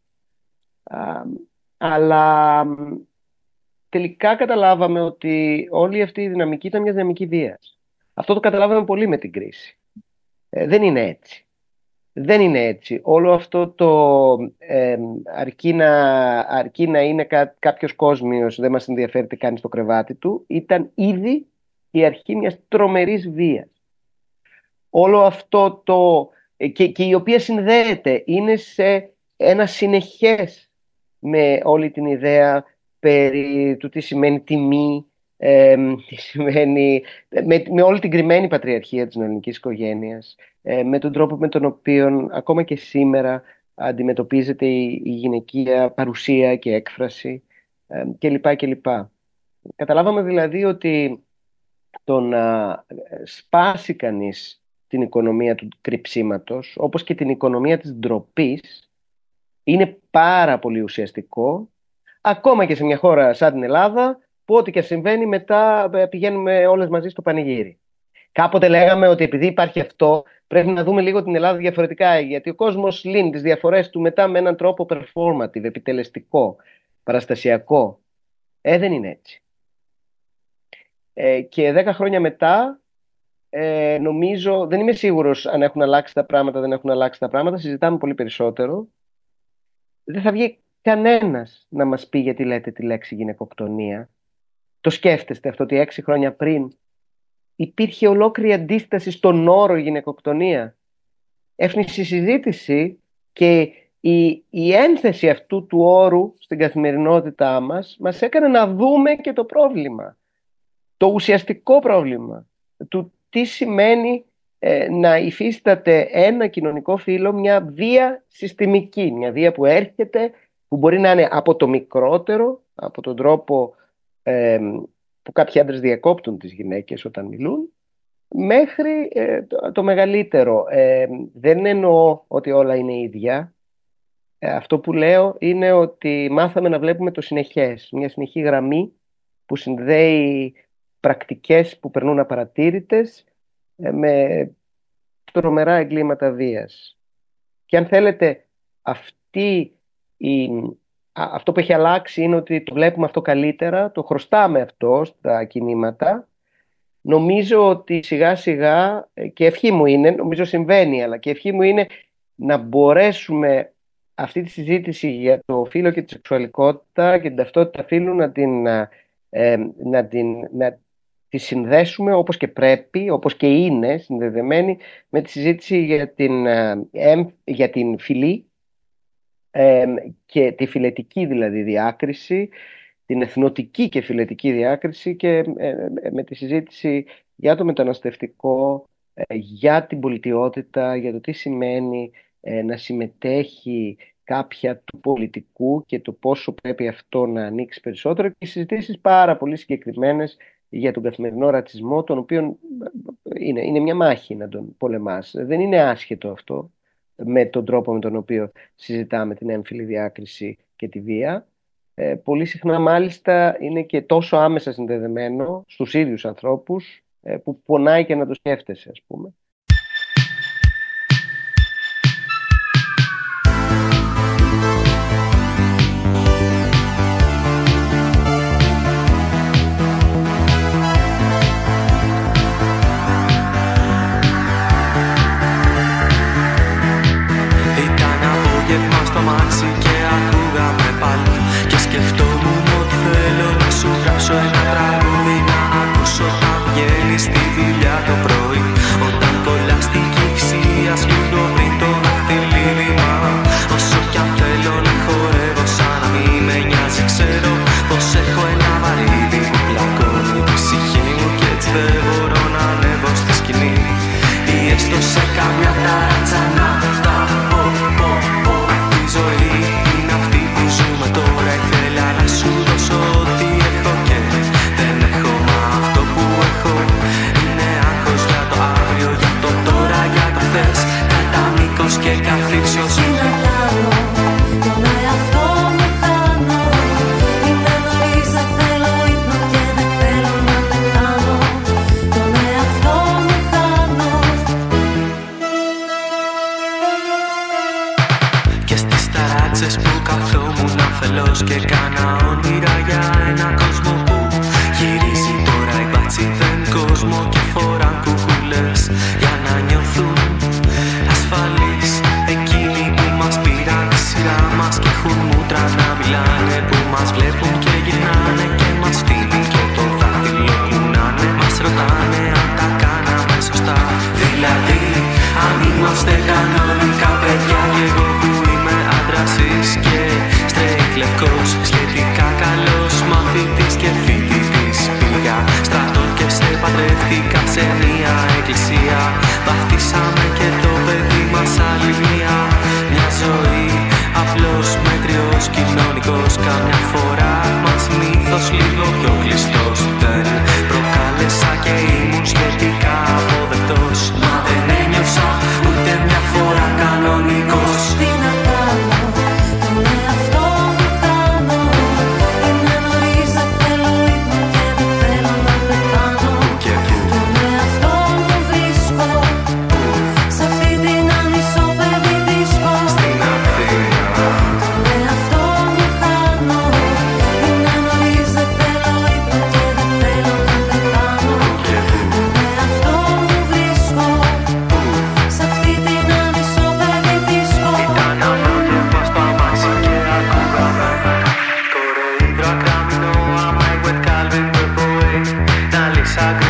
Αλλά τελικά καταλάβαμε ότι όλη αυτή η δυναμική ήταν μια δυναμική βίας. Αυτό το καταλάβαμε πολύ με την κρίση. Ε, δεν είναι έτσι. Δεν είναι έτσι. Όλο αυτό το ε, αρκεί, να, αρκεί να είναι κά, κάποιος κόσμιος, δεν μας ενδιαφέρει τι κάνει στο κρεβάτι του, ήταν ήδη η αρχή μιας τρομερής βίας. Όλο αυτό το... και, και η οποία συνδέεται, είναι σε ένα συνεχές με όλη την ιδέα περί του τι σημαίνει τιμή, ε, τι σημαίνει, με, με όλη την κρυμμένη πατριαρχία της ελληνικής οικογένειας, ε, με τον τρόπο με τον οποίο ακόμα και σήμερα αντιμετωπίζεται η, η γυναικεία παρουσία και έκφραση, ε, κλπ. κλπ. Καταλάβαμε δηλαδή ότι το να σπάσει κανείς την οικονομία του κρυψίματος, όπως και την οικονομία της ντροπής, είναι πάρα πολύ ουσιαστικό, ακόμα και σε μια χώρα σαν την Ελλάδα, που ό,τι και συμβαίνει μετά πηγαίνουμε όλες μαζί στο πανηγύρι. Κάποτε λέγαμε ότι επειδή υπάρχει αυτό, πρέπει να δούμε λίγο την Ελλάδα διαφορετικά, γιατί ο κόσμος λύνει τις διαφορές του μετά με έναν τρόπο performative, επιτελεστικό, παραστασιακό. Ε, δεν είναι έτσι. Ε, και δέκα χρόνια μετά ε, νομίζω, δεν είμαι σίγουρος αν έχουν αλλάξει τα πράγματα, δεν έχουν αλλάξει τα πράγματα, συζητάμε πολύ περισσότερο. Δεν θα βγει κανένας να μας πει γιατί λέτε τη λέξη γυναικοκτονία. Το σκέφτεστε αυτό, ότι έξι χρόνια πριν υπήρχε ολόκληρη αντίσταση στον όρο γυναικοκτονία. Έφνησε η συζήτηση και η, η ένθεση αυτού του όρου στην καθημερινότητά μας μας έκανε να δούμε και το πρόβλημα. Το ουσιαστικό πρόβλημα του τι σημαίνει ε, να υφίσταται ένα κοινωνικό φύλο, μια βία συστημική, μια βία που έρχεται, που μπορεί να είναι από το μικρότερο, από τον τρόπο ε, που κάποιοι άντρες διακόπτουν τις γυναίκες όταν μιλούν, μέχρι ε, το, το μεγαλύτερο. Ε, δεν εννοώ ότι όλα είναι ίδια. Ε, αυτό που λέω είναι ότι μάθαμε να βλέπουμε το συνεχές, μια συνεχή γραμμή που συνδέει πρακτικές που περνούν απαρατήρητες ε, με τρομερά εγκλήματα βίας. Και αν θέλετε, αυτή η, α, αυτό που έχει αλλάξει είναι ότι το βλέπουμε αυτό καλύτερα, το χρωστάμε αυτό στα κινήματα. Νομίζω ότι σιγά σιγά, και ευχή μου είναι, νομίζω συμβαίνει, αλλά και ευχή μου είναι να μπορέσουμε αυτή τη συζήτηση για το φύλο και τη σεξουαλικότητα και την ταυτότητα φύλου να την, ε, να την, να τη συνδέσουμε όπως και πρέπει, όπως και είναι συνδεδεμένη με τη συζήτηση για την, ε, για την φυλή ε, και τη φυλετική δηλαδή διάκριση, την εθνοτική και φυλετική διάκριση και ε, με τη συζήτηση για το μεταναστευτικό, ε, για την πολιτιότητα, για το τι σημαίνει ε, να συμμετέχει κάποια του πολιτικού και το πόσο πρέπει αυτό να ανοίξει περισσότερο, και συζητήσεις πάρα πολύ συγκεκριμένες για τον καθημερινό ρατσισμό, τον οποίο είναι, είναι μια μάχη να τον πολεμάς. Δεν είναι άσχετο αυτό με τον τρόπο με τον οποίο συζητάμε την έμφυλη διάκριση και τη βία. Ε, πολύ συχνά μάλιστα είναι και τόσο άμεσα συνδεδεμένο στους ίδιους ανθρώπους ε, που πονάει και να το σκέφτεσαι, ας πούμε.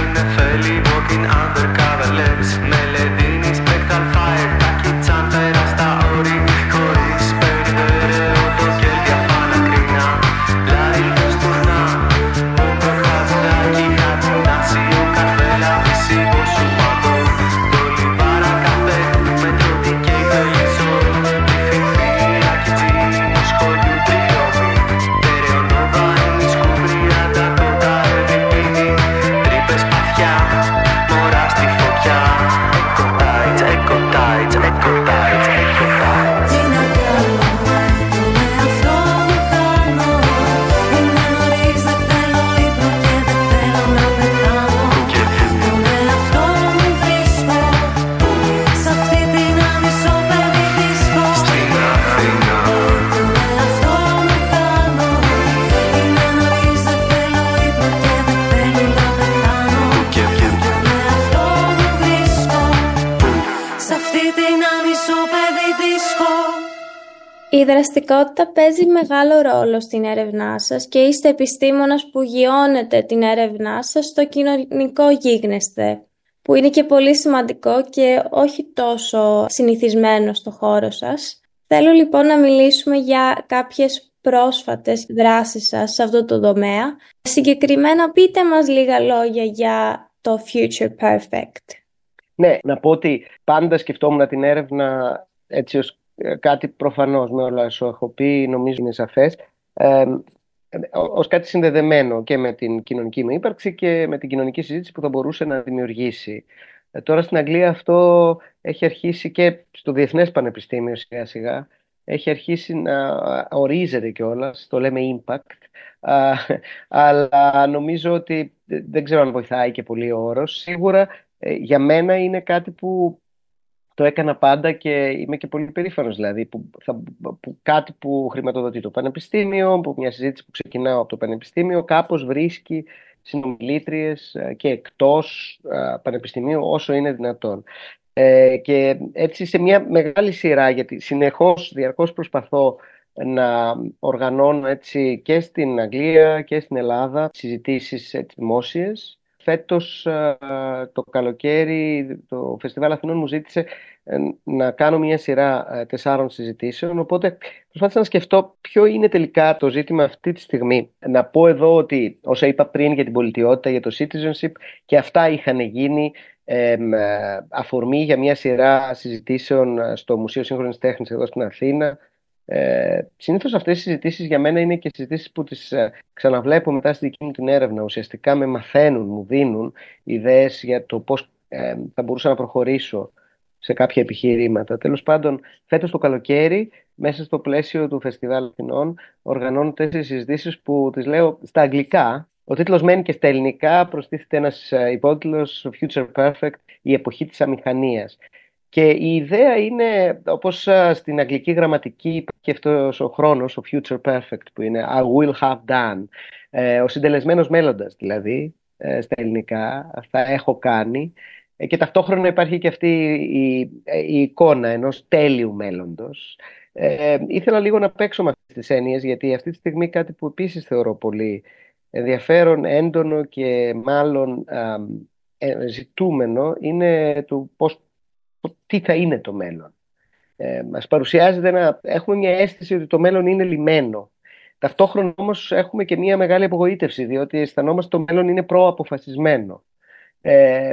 Η δραστικότητα παίζει μεγάλο ρόλο στην έρευνά σας και είστε επιστήμονας που γιώνετε την έρευνά σας στο κοινωνικό γίγνεσθε, που είναι και πολύ σημαντικό και όχι τόσο συνηθισμένο στο χώρο σας. Θέλω λοιπόν να μιλήσουμε για κάποιες πρόσφατες δράσεις σας σε αυτό το τομέα. Συγκεκριμένα πείτε μας λίγα λόγια για το Future Perfect. Ναι, να πω ότι πάντα σκεφτόμουν την έρευνα έτσι ως κάτι προφανώς, με όλα σου έχω πει, νομίζω είναι σαφές, ε, ως κάτι συνδεδεμένο και με την κοινωνική μου ύπαρξη και με την κοινωνική συζήτηση που θα μπορούσε να δημιουργήσει. Ε, τώρα στην Αγγλία αυτό έχει αρχίσει και στο Διεθνές Πανεπιστήμιο σιγά σιγά, έχει αρχίσει να ορίζεται κιόλας, το λέμε impact, α, αλλά νομίζω ότι δεν ξέρω αν βοηθάει και πολύ ο όρος. Σίγουρα ε, για μένα είναι κάτι που το έκανα πάντα και είμαι και πολύ περήφανος, δηλαδή, που, θα, που κάτι που χρηματοδοτεί το Πανεπιστήμιο, που μια συζήτηση που ξεκινάω από το Πανεπιστήμιο, κάπως βρίσκει συνομιλήτριες και εκτός Πανεπιστημίου όσο είναι δυνατόν. Ε, και έτσι σε μια μεγάλη σειρά, γιατί συνεχώς, διαρκώς προσπαθώ να οργανώνω έτσι και στην Αγγλία και στην Ελλάδα συζητήσεις έτσι, δημόσιες. Φέτος το καλοκαίρι το Φεστιβάλ Αθηνών μου ζήτησε να κάνω μια σειρά τεσσάρων συζητήσεων, οπότε προσπάθησα να σκεφτώ ποιο είναι τελικά το ζήτημα αυτή τη στιγμή. Να πω εδώ ότι όσα είπα πριν για την πολιτιότητα, για το citizenship, και αυτά είχαν γίνει ε, αφορμή για μια σειρά συζητήσεων στο Μουσείο Σύγχρονης Τέχνης εδώ στην Αθήνα. Ε, συνήθως αυτές οι συζητήσεις για μένα είναι και συζητήσεις που τις ε, ξαναβλέπω μετά στη δική μου την έρευνα. Ουσιαστικά με μαθαίνουν, μου δίνουν ιδέες για το πώς ε, θα μπορούσα να προχωρήσω σε κάποια επιχειρήματα. Τέλος πάντων, φέτος το καλοκαίρι, μέσα στο πλαίσιο του Φεστιβάλ Αθηνών, οργανώνω τέσσερις συζητήσεις που τις λέω στα αγγλικά. Ο τίτλος μένει και στα ελληνικά, προστίθεται ένας ε, υπότιτλος Future Perfect, η εποχή της αμηχανίας. Και η ιδέα είναι, όπως στην αγγλική γραμματική υπάρχει αυτός ο χρόνος, ο future perfect, που είναι I will have done, ο συντελεσμένος μέλλοντας δηλαδή, στα ελληνικά, θα έχω κάνει, και ταυτόχρονα υπάρχει και αυτή η, η εικόνα ενός τέλειου μέλλοντος. Ε, ήθελα λίγο να παίξω με αυτές τις έννοιες, γιατί αυτή τη στιγμή κάτι που επίσης θεωρώ πολύ ενδιαφέρον, έντονο και μάλλον ε, ζητούμενο είναι το πώς τι θα είναι το μέλλον. Ε, μας παρουσιάζεται να έχουμε μια αίσθηση ότι το μέλλον είναι λυμένο. Ταυτόχρονα όμως έχουμε και μια μεγάλη απογοήτευση, διότι αισθανόμαστε το μέλλον είναι προαποφασισμένο. Ε,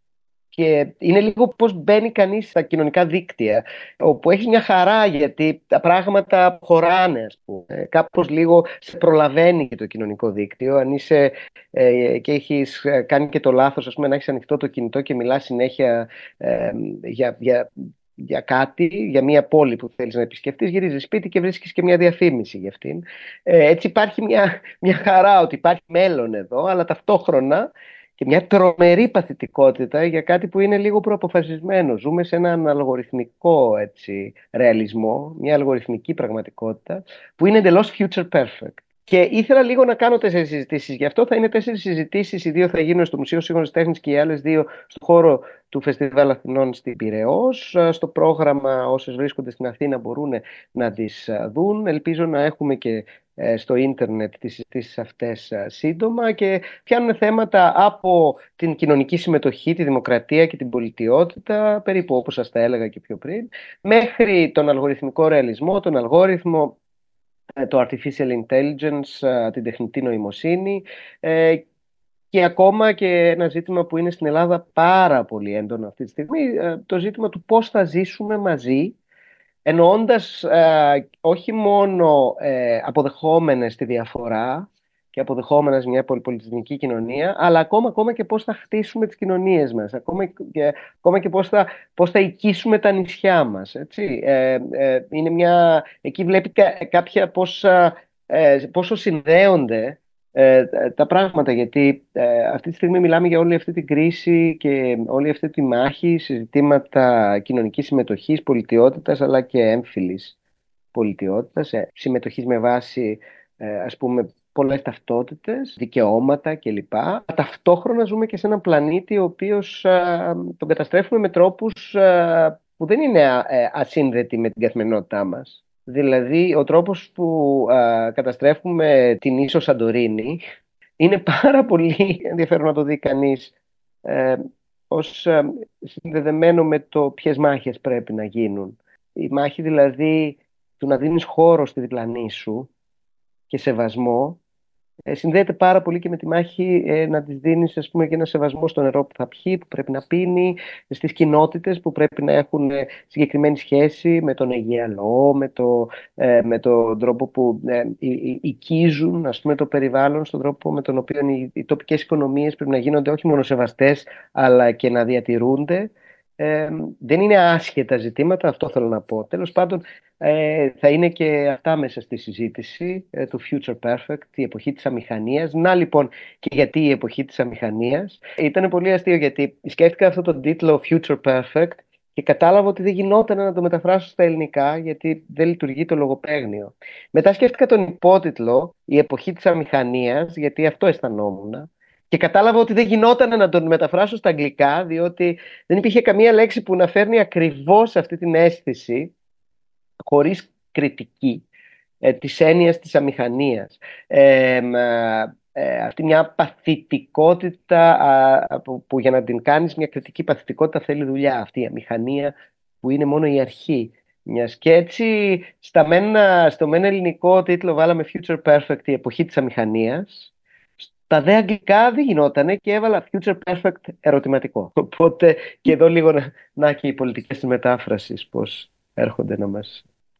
και είναι λίγο πώς μπαίνει κανείς στα κοινωνικά δίκτυα, όπου έχεις μια χαρά γιατί τα πράγματα χωράνε, ας πούμε. Ε, κάπως λίγο σε προλαβαίνει και το κοινωνικό δίκτυο. Αν είσαι ε, και έχεις κάνει και το λάθος, ας πούμε, να έχεις ανοιχτό το κινητό και μιλάς συνέχεια ε, για, για, για κάτι, για μια πόλη που θέλεις να επισκεφτείς, γυρίζεις σπίτι και βρίσκεις και μια διαφήμιση για αυτήν. Ε, έτσι υπάρχει μια, μια χαρά ότι υπάρχει μέλλον εδώ, αλλά ταυτόχρονα και μια τρομερή παθητικότητα για κάτι που είναι λίγο προαποφασισμένο. Ζούμε σε έναν αλγοριθμικό έτσι, ρεαλισμό, μια αλγοριθμική πραγματικότητα που είναι εντελώς future perfect. Και ήθελα λίγο να κάνω τέσσερις συζητήσεις. Γι' αυτό θα είναι τέσσερις συζητήσεις. Οι δύο θα γίνουν στο Μουσείο Σύγχρονης Τέχνης και οι άλλες δύο στον χώρο του Φεστιβάλ Αθηνών στην Πειραιώς. Στο πρόγραμμα, όσες βρίσκονται στην Αθήνα μπορούν να τις δουν. Ελπίζω να έχουμε και στο ίντερνετ τις συζητήσεις αυτές σύντομα και πιάνουν θέματα από την κοινωνική συμμετοχή, τη δημοκρατία και την πολιτιότητα, περίπου όπως σας τα έλεγα και πιο πριν, μέχρι τον αλγοριθμικό ρεαλισμό, τον αλγόριθμο, το artificial intelligence, την τεχνητή νοημοσύνη, και ακόμα και ένα ζήτημα που είναι στην Ελλάδα πάρα πολύ έντονο αυτή τη στιγμή, το ζήτημα του πώς θα ζήσουμε μαζί, εννοώντας ε, όχι μόνο ε, αποδεχόμενες τη διαφορά και αποδεχόμενες μια πολυπολιτισμική κοινωνία, αλλά ακόμα, ακόμα και πώς θα χτίσουμε τις κοινωνίες μας, ακόμα και, ακόμα και πώς θα, πώς θα οικίσουμε τα νησιά μας. Έτσι. Ε, ε, είναι μια, εκεί βλέπει κα, κάποια πόσα, ε, πόσο συνδέονται ε, τα πράγματα, γιατί ε, αυτή τη στιγμή μιλάμε για όλη αυτή την κρίση και όλη αυτή τη μάχη σε ζητήματα κοινωνικής συμμετοχής, πολιτιότητας, αλλά και έμφυλης πολιτιότητας, ε, συμμετοχής με βάση ε, ας πούμε πολλές ταυτότητες, δικαιώματα κλπ. Ταυτόχρονα ζούμε και σε έναν πλανήτη ο οποίος ε, τον καταστρέφουμε με τρόπους ε, που δεν είναι ε, ασύνδετοι με την καθημερινότητά μας. Δηλαδή, ο τρόπος που α, καταστρέφουμε την ίσο Σαντορίνη είναι πάρα πολύ ενδιαφέρον να το δει κανείς ε, ως ε, συνδεδεμένο με το ποιες μάχες πρέπει να γίνουν. Η μάχη δηλαδή του να δίνεις χώρο στη διπλανή σου και σεβασμό ε, συνδέεται πάρα πολύ και με τη μάχη ε, να της δίνεις, ας πούμε, και ένα σεβασμό στο νερό που θα πιει, που πρέπει να πίνει, στις κοινότητες που πρέπει να έχουν ε, συγκεκριμένη σχέση με τον αιγιαλό, με, το, ε, με τον τρόπο που ε, οικίζουν, ας πούμε, το περιβάλλον, στον τρόπο με τον οποίο οι, οι τοπικές οικονομίες πρέπει να γίνονται όχι μόνο σεβαστές, αλλά και να διατηρούνται. Ε, δεν είναι άσχετα ζητήματα, αυτό θέλω να πω. Τέλος πάντων, ε, θα είναι και αυτά μέσα στη συζήτηση ε, του Future Perfect, η εποχή της αμηχανίας. Να λοιπόν και γιατί η εποχή της αμηχανίας. Ήταν πολύ αστείο γιατί σκέφτηκα αυτό τον τίτλο Future Perfect και κατάλαβα ότι δεν γινόταν να το μεταφράσω στα ελληνικά γιατί δεν λειτουργεί το λογοπαίγνιο. Μετά σκέφτηκα τον υπότιτλο, η εποχή της αμηχανίας, γιατί αυτό αισθανόμουν. Και κατάλαβα ότι δεν γινόταν να τον μεταφράσω στα αγγλικά, διότι δεν υπήρχε καμία λέξη που να φέρνει ακριβώς αυτή την αίσθηση, χωρίς κριτική, ε, της έννοιας της αμηχανίας. Ε, ε, αυτή μια παθητικότητα α, που, που για να την κάνεις μια κριτική παθητικότητα θέλει δουλειά. Αυτή η αμηχανία που είναι μόνο η αρχή. Μια και έτσι στα μένα, στο μεν ελληνικό τίτλο βάλαμε Future Perfect, η εποχή της αμηχανίας. Τα δε αγγλικά δεν γινότανε και έβαλα Future Perfect ερωτηματικό. Οπότε και εδώ λίγο να, να και οι πολιτικές της μετάφρασης πώς έρχονται να μας...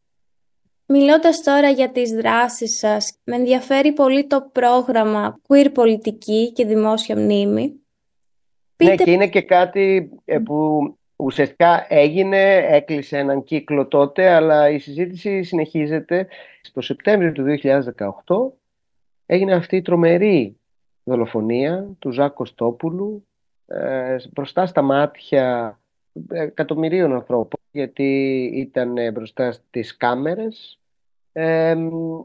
Μιλώντας τώρα για τις δράσεις σας, με ενδιαφέρει πολύ το πρόγραμμα Queer Πολιτική και Δημόσια Μνήμη. Πείτε... Ναι, και είναι και κάτι που ουσιαστικά έγινε, έκλεισε έναν κύκλο τότε, αλλά η συζήτηση συνεχίζεται. Στο Σεπτέμβριο του δύο χιλιάδες δεκαοκτώ έγινε αυτή η τρομερή δολοφονία του Ζακ Κωστόπουλου ε, μπροστά στα μάτια εκατομμυρίων ανθρώπων, γιατί ήταν μπροστά στις κάμερες. Ε,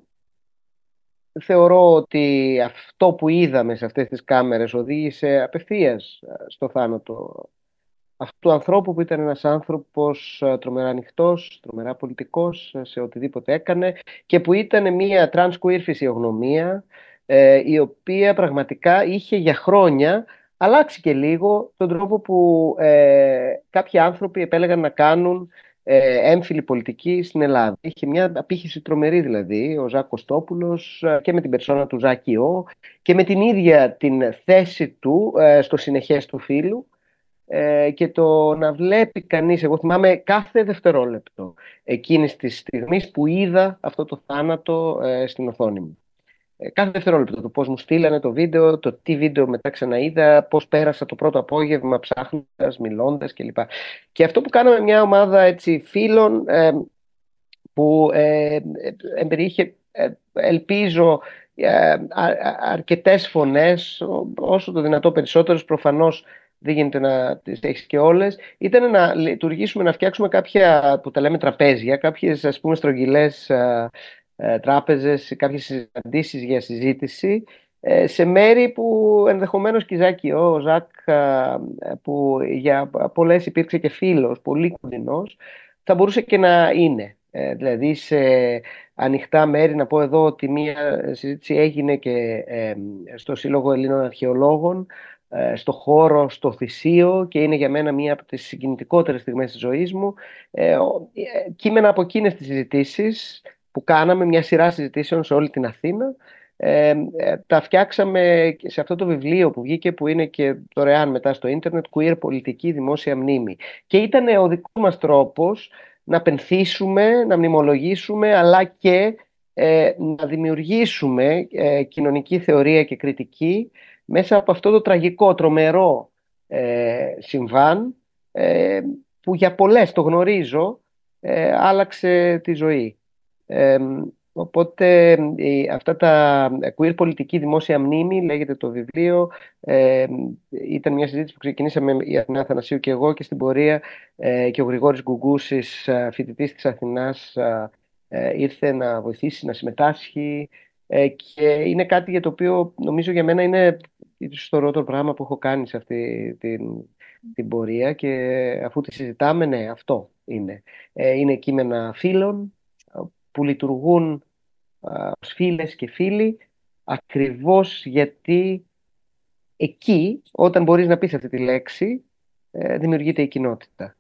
θεωρώ ότι αυτό που είδαμε σε αυτές τις κάμερες οδήγησε απευθείας στο θάνατο αυτού του ανθρώπου, που ήταν ένας άνθρωπος τρομερά ανοιχτός, τρομερά πολιτικός σε οτιδήποτε έκανε και που ήταν μια trans queer φυσιογνωμία ε, η οποία πραγματικά είχε για χρόνια αλλάξει και λίγο τον τρόπο που ε, κάποιοι άνθρωποι επέλεγαν να κάνουν ε, έμφυλη πολιτική στην Ελλάδα. Είχε μια απήχηση τρομερή δηλαδή ο Ζακ Κωστόπουλος και με την περσόνα του Ζάκη-Ο και με την ίδια την θέση του ε, στο συνεχές του φύλου. Ε, και το να βλέπει κανείς, εγώ θυμάμαι κάθε δευτερόλεπτο εκείνης της στιγμής που είδα αυτό το θάνατο ε, στην οθόνη μου. Ε, κάθε δευτερόλεπτο, το πώς μου στείλανε το βίντεο, το τι βίντεο μετά ξαναείδα, πώς πέρασα το πρώτο απόγευμα ψάχνοντας, μιλώντας κλπ. Και αυτό που κάναμε μια ομάδα έτσι, φίλων ε, που ε, εμπεριείχε, ε, ελπίζω, ε, αρκετές φωνές, όσο το δυνατό περισσότερες, προφανώς δεν γίνεται να τις έχεις και όλες, ήταν να λειτουργήσουμε, να φτιάξουμε κάποια που τα λέμε τραπέζια, κάποιες ας πούμε στρογγυλές ε, ε, τράπεζες, κάποιες συναντήσεις για συζήτηση ε, σε μέρη που ενδεχομένως και η Ζάκη, ο Ζακ, ε, που για πολλές υπήρξε και φίλος, πολύ κοντινός, θα μπορούσε και να είναι. Ε, δηλαδή σε ανοιχτά μέρη, να πω εδώ ότι μία συζήτηση έγινε και ε, στο Σύλλογο Ελλήνων Αρχαιολόγων, ε, στο χώρο, στο Θησίο, και είναι για μένα μία από τις συγκινητικότερες στιγμές της ζωής μου. Ε, ο- ε, κείμενα από εκείνες τις συζητήσεις που κάναμε, μια σειρά συζητήσεων σε όλη την Αθήνα, ε, ε, τα φτιάξαμε σε αυτό το βιβλίο που βγήκε, που είναι και δωρεάν μετά στο ίντερνετ, Queer Πολιτική Δημόσια Μνήμη. Και ήταν ο δικός μας τρόπος να πενθήσουμε, να μνημολογήσουμε, αλλά και ε, να δημιουργήσουμε ε, κοινωνική θεωρία και κριτική μέσα από αυτό το τραγικό, τρομερό ε, συμβάν, ε, που για πολλές, το γνωρίζω, ε, άλλαξε τη ζωή. Ε, οπότε ε, αυτά τα queer πολιτική δημόσια μνήμη, λέγεται το βιβλίο, ε, ήταν μια συζήτηση που ξεκινήσαμε η Αθηνά Θανασίου και εγώ, και στην πορεία ε, και ο Γρηγόρης Γκουγκούσης, φοιτητής της Αθηνάς, ε, ήρθε να βοηθήσει, να συμμετάσχει, ε, και είναι κάτι για το οποίο νομίζω για μένα είναι το ιστορότερο πράγμα που έχω κάνει σε αυτή την, την πορεία, και αφού τη συζητάμε, ναι, αυτό είναι. Ε, είναι κείμενα φίλων που λειτουργούν α, ως φίλες και φίλοι, ακριβώς γιατί εκεί, όταν μπορείς να πεις αυτή τη λέξη, ε, δημιουργείται η κοινότητα.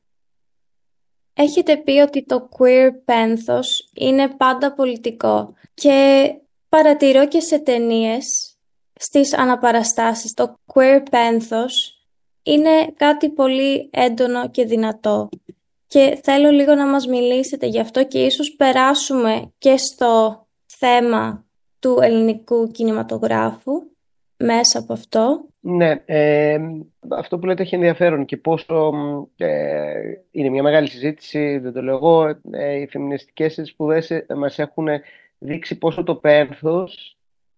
Έχετε πει ότι το queer πένθος είναι πάντα πολιτικό και παρατηρώ και σε ταινίες, στις αναπαραστάσεις, το queer πένθος είναι κάτι πολύ έντονο και δυνατό. Και θέλω λίγο να μας μιλήσετε γι' αυτό και ίσως περάσουμε και στο θέμα του ελληνικού κινηματογράφου μέσα από αυτό. Ναι, ε, αυτό που λέτε έχει ενδιαφέρον, και πόσο ε, είναι μια μεγάλη συζήτηση, δεν το λέω εγώ, ε, οι φεμινιστικές σπουδές ε, μας έχουν δείξει πόσο το πένθος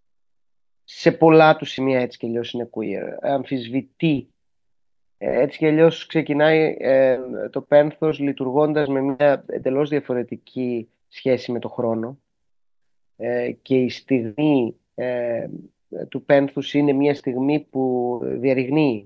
σε πολλά του σημεία έτσι και αλλιώς είναι queer. Αμφισβητεί. Ε, έτσι και αλλιώς ξεκινάει ε, το πένθος λειτουργώντας με μια εντελώς διαφορετική σχέση με το χρόνο, ε, και η στιγμή ε, του πένθους είναι μια στιγμή που διαρριγνύει,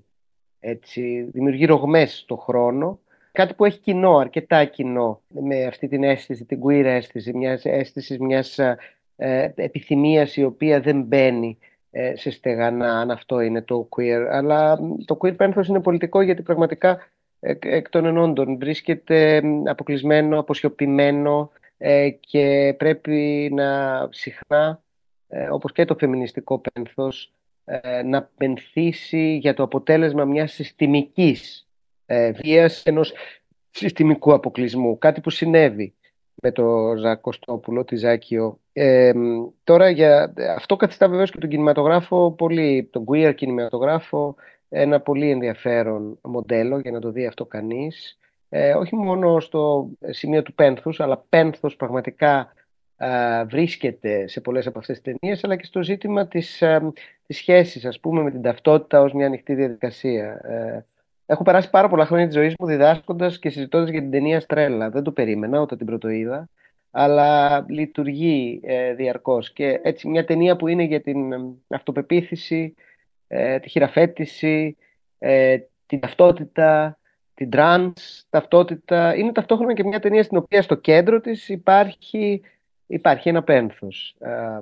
έτσι, δημιουργεί ρογμές στο χρόνο, κάτι που έχει κοινό, αρκετά κοινό, με αυτή την αίσθηση, την queer αίσθηση, μιας αίσθησης, μιας ε, επιθυμίας η οποία δεν μπαίνει ε, σε στεγανά, αν αυτό είναι το queer. Αλλά το queer πένθος είναι πολιτικό, γιατί πραγματικά εκ, εκ των ενόντων βρίσκεται αποκλεισμένο, αποσιωπημένο, ε, και πρέπει να συχνά, ε, όπως και το φεμινιστικό πένθος, ε, να πενθήσει για το αποτέλεσμα μιας συστημικής ε, βίας, ενός συστημικού αποκλεισμού. Κάτι που συνέβη με το Ζακ Κωστόπουλο, τη Ζάκιο. Ε, τώρα για, αυτό καθιστά βεβαίως και τον κινηματογράφο, πολύ, τον queer κινηματογράφο, ένα πολύ ενδιαφέρον μοντέλο για να το δει αυτό κανείς. Ε, όχι μόνο στο σημείο του πένθους, αλλά πένθος πραγματικά α, βρίσκεται σε πολλές από αυτές τις ταινίες, αλλά και στο ζήτημα της, α, της σχέσης, ας πούμε, με την ταυτότητα ως μια ανοιχτή διαδικασία. Ε, έχω περάσει πάρα πολλά χρόνια της ζωής μου διδάσκοντας και συζητώντας για την ταινία Στρέλα. Δεν το περίμενα όταν την πρωτοείδα, αλλά λειτουργεί ε, διαρκώς. Και έτσι μια ταινία που είναι για την ε, αυτοπεποίθηση, ε, τη χειραφέτηση, ε, την ταυτότητα, την τρανς ταυτότητα. Είναι ταυτόχρονα και μια ταινία στην οποία στο κέντρο της υπάρχει, υπάρχει ένα πένθος. Ε,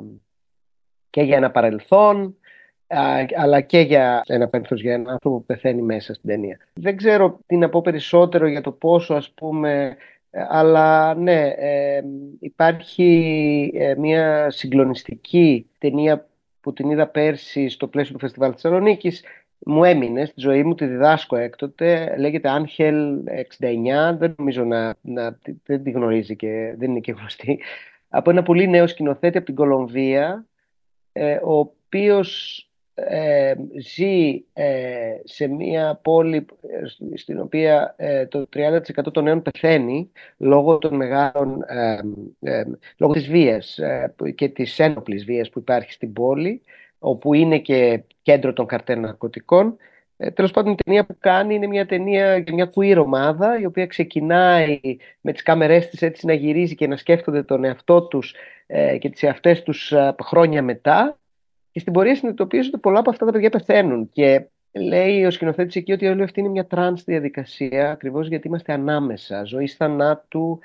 και για ένα παρελθόν, α, αλλά και για ένα πένθος για έναν άνθρωπο που πεθαίνει μέσα στην ταινία. Δεν ξέρω τι να πω περισσότερο για το πόσο, ας πούμε, ε, αλλά ναι, ε, υπάρχει ε, μια συγκλονιστική ταινία που την είδα πέρσι στο πλαίσιο του Φεστιβάλ Θεσσαλονίκης. Μου έμεινε στη ζωή μου, τη διδάσκω έκτοτε. Λέγεται Άγχελ εξήντα εννιά. Δεν νομίζω να, να δεν τη γνωρίζει και δεν είναι και γνωστή. Από ένα πολύ νέο σκηνοθέτη από την Κολομβία, ε, ο οποίος ε, ζει ε, σε μια πόλη ε, στην οποία ε, το τριάντα τοις εκατό των νέων πεθαίνει λόγω των μεγάλων ε, ε, λόγω της βίας ε, και της ένοπλης βίας που υπάρχει στην πόλη, όπου είναι και κέντρο των καρτέλ ναρκωτικών. Ε, τέλος πάντων, η ταινία που κάνει είναι μια ταινία για μια queer ομάδα, η οποία ξεκινάει με τις κάμερές της έτσι να γυρίζει και να σκέφτονται τον εαυτό τους ε, και τις εαυτές τους ε, χρόνια μετά, και στην πορεία συνειδητοποιίζονται ότι πολλά από αυτά τα παιδιά πεθαίνουν, και λέει ο σκηνοθέτης εκεί ότι όλη αυτή είναι μια τρανς διαδικασία, ακριβώς γιατί είμαστε ανάμεσα, ζωής θανάτου,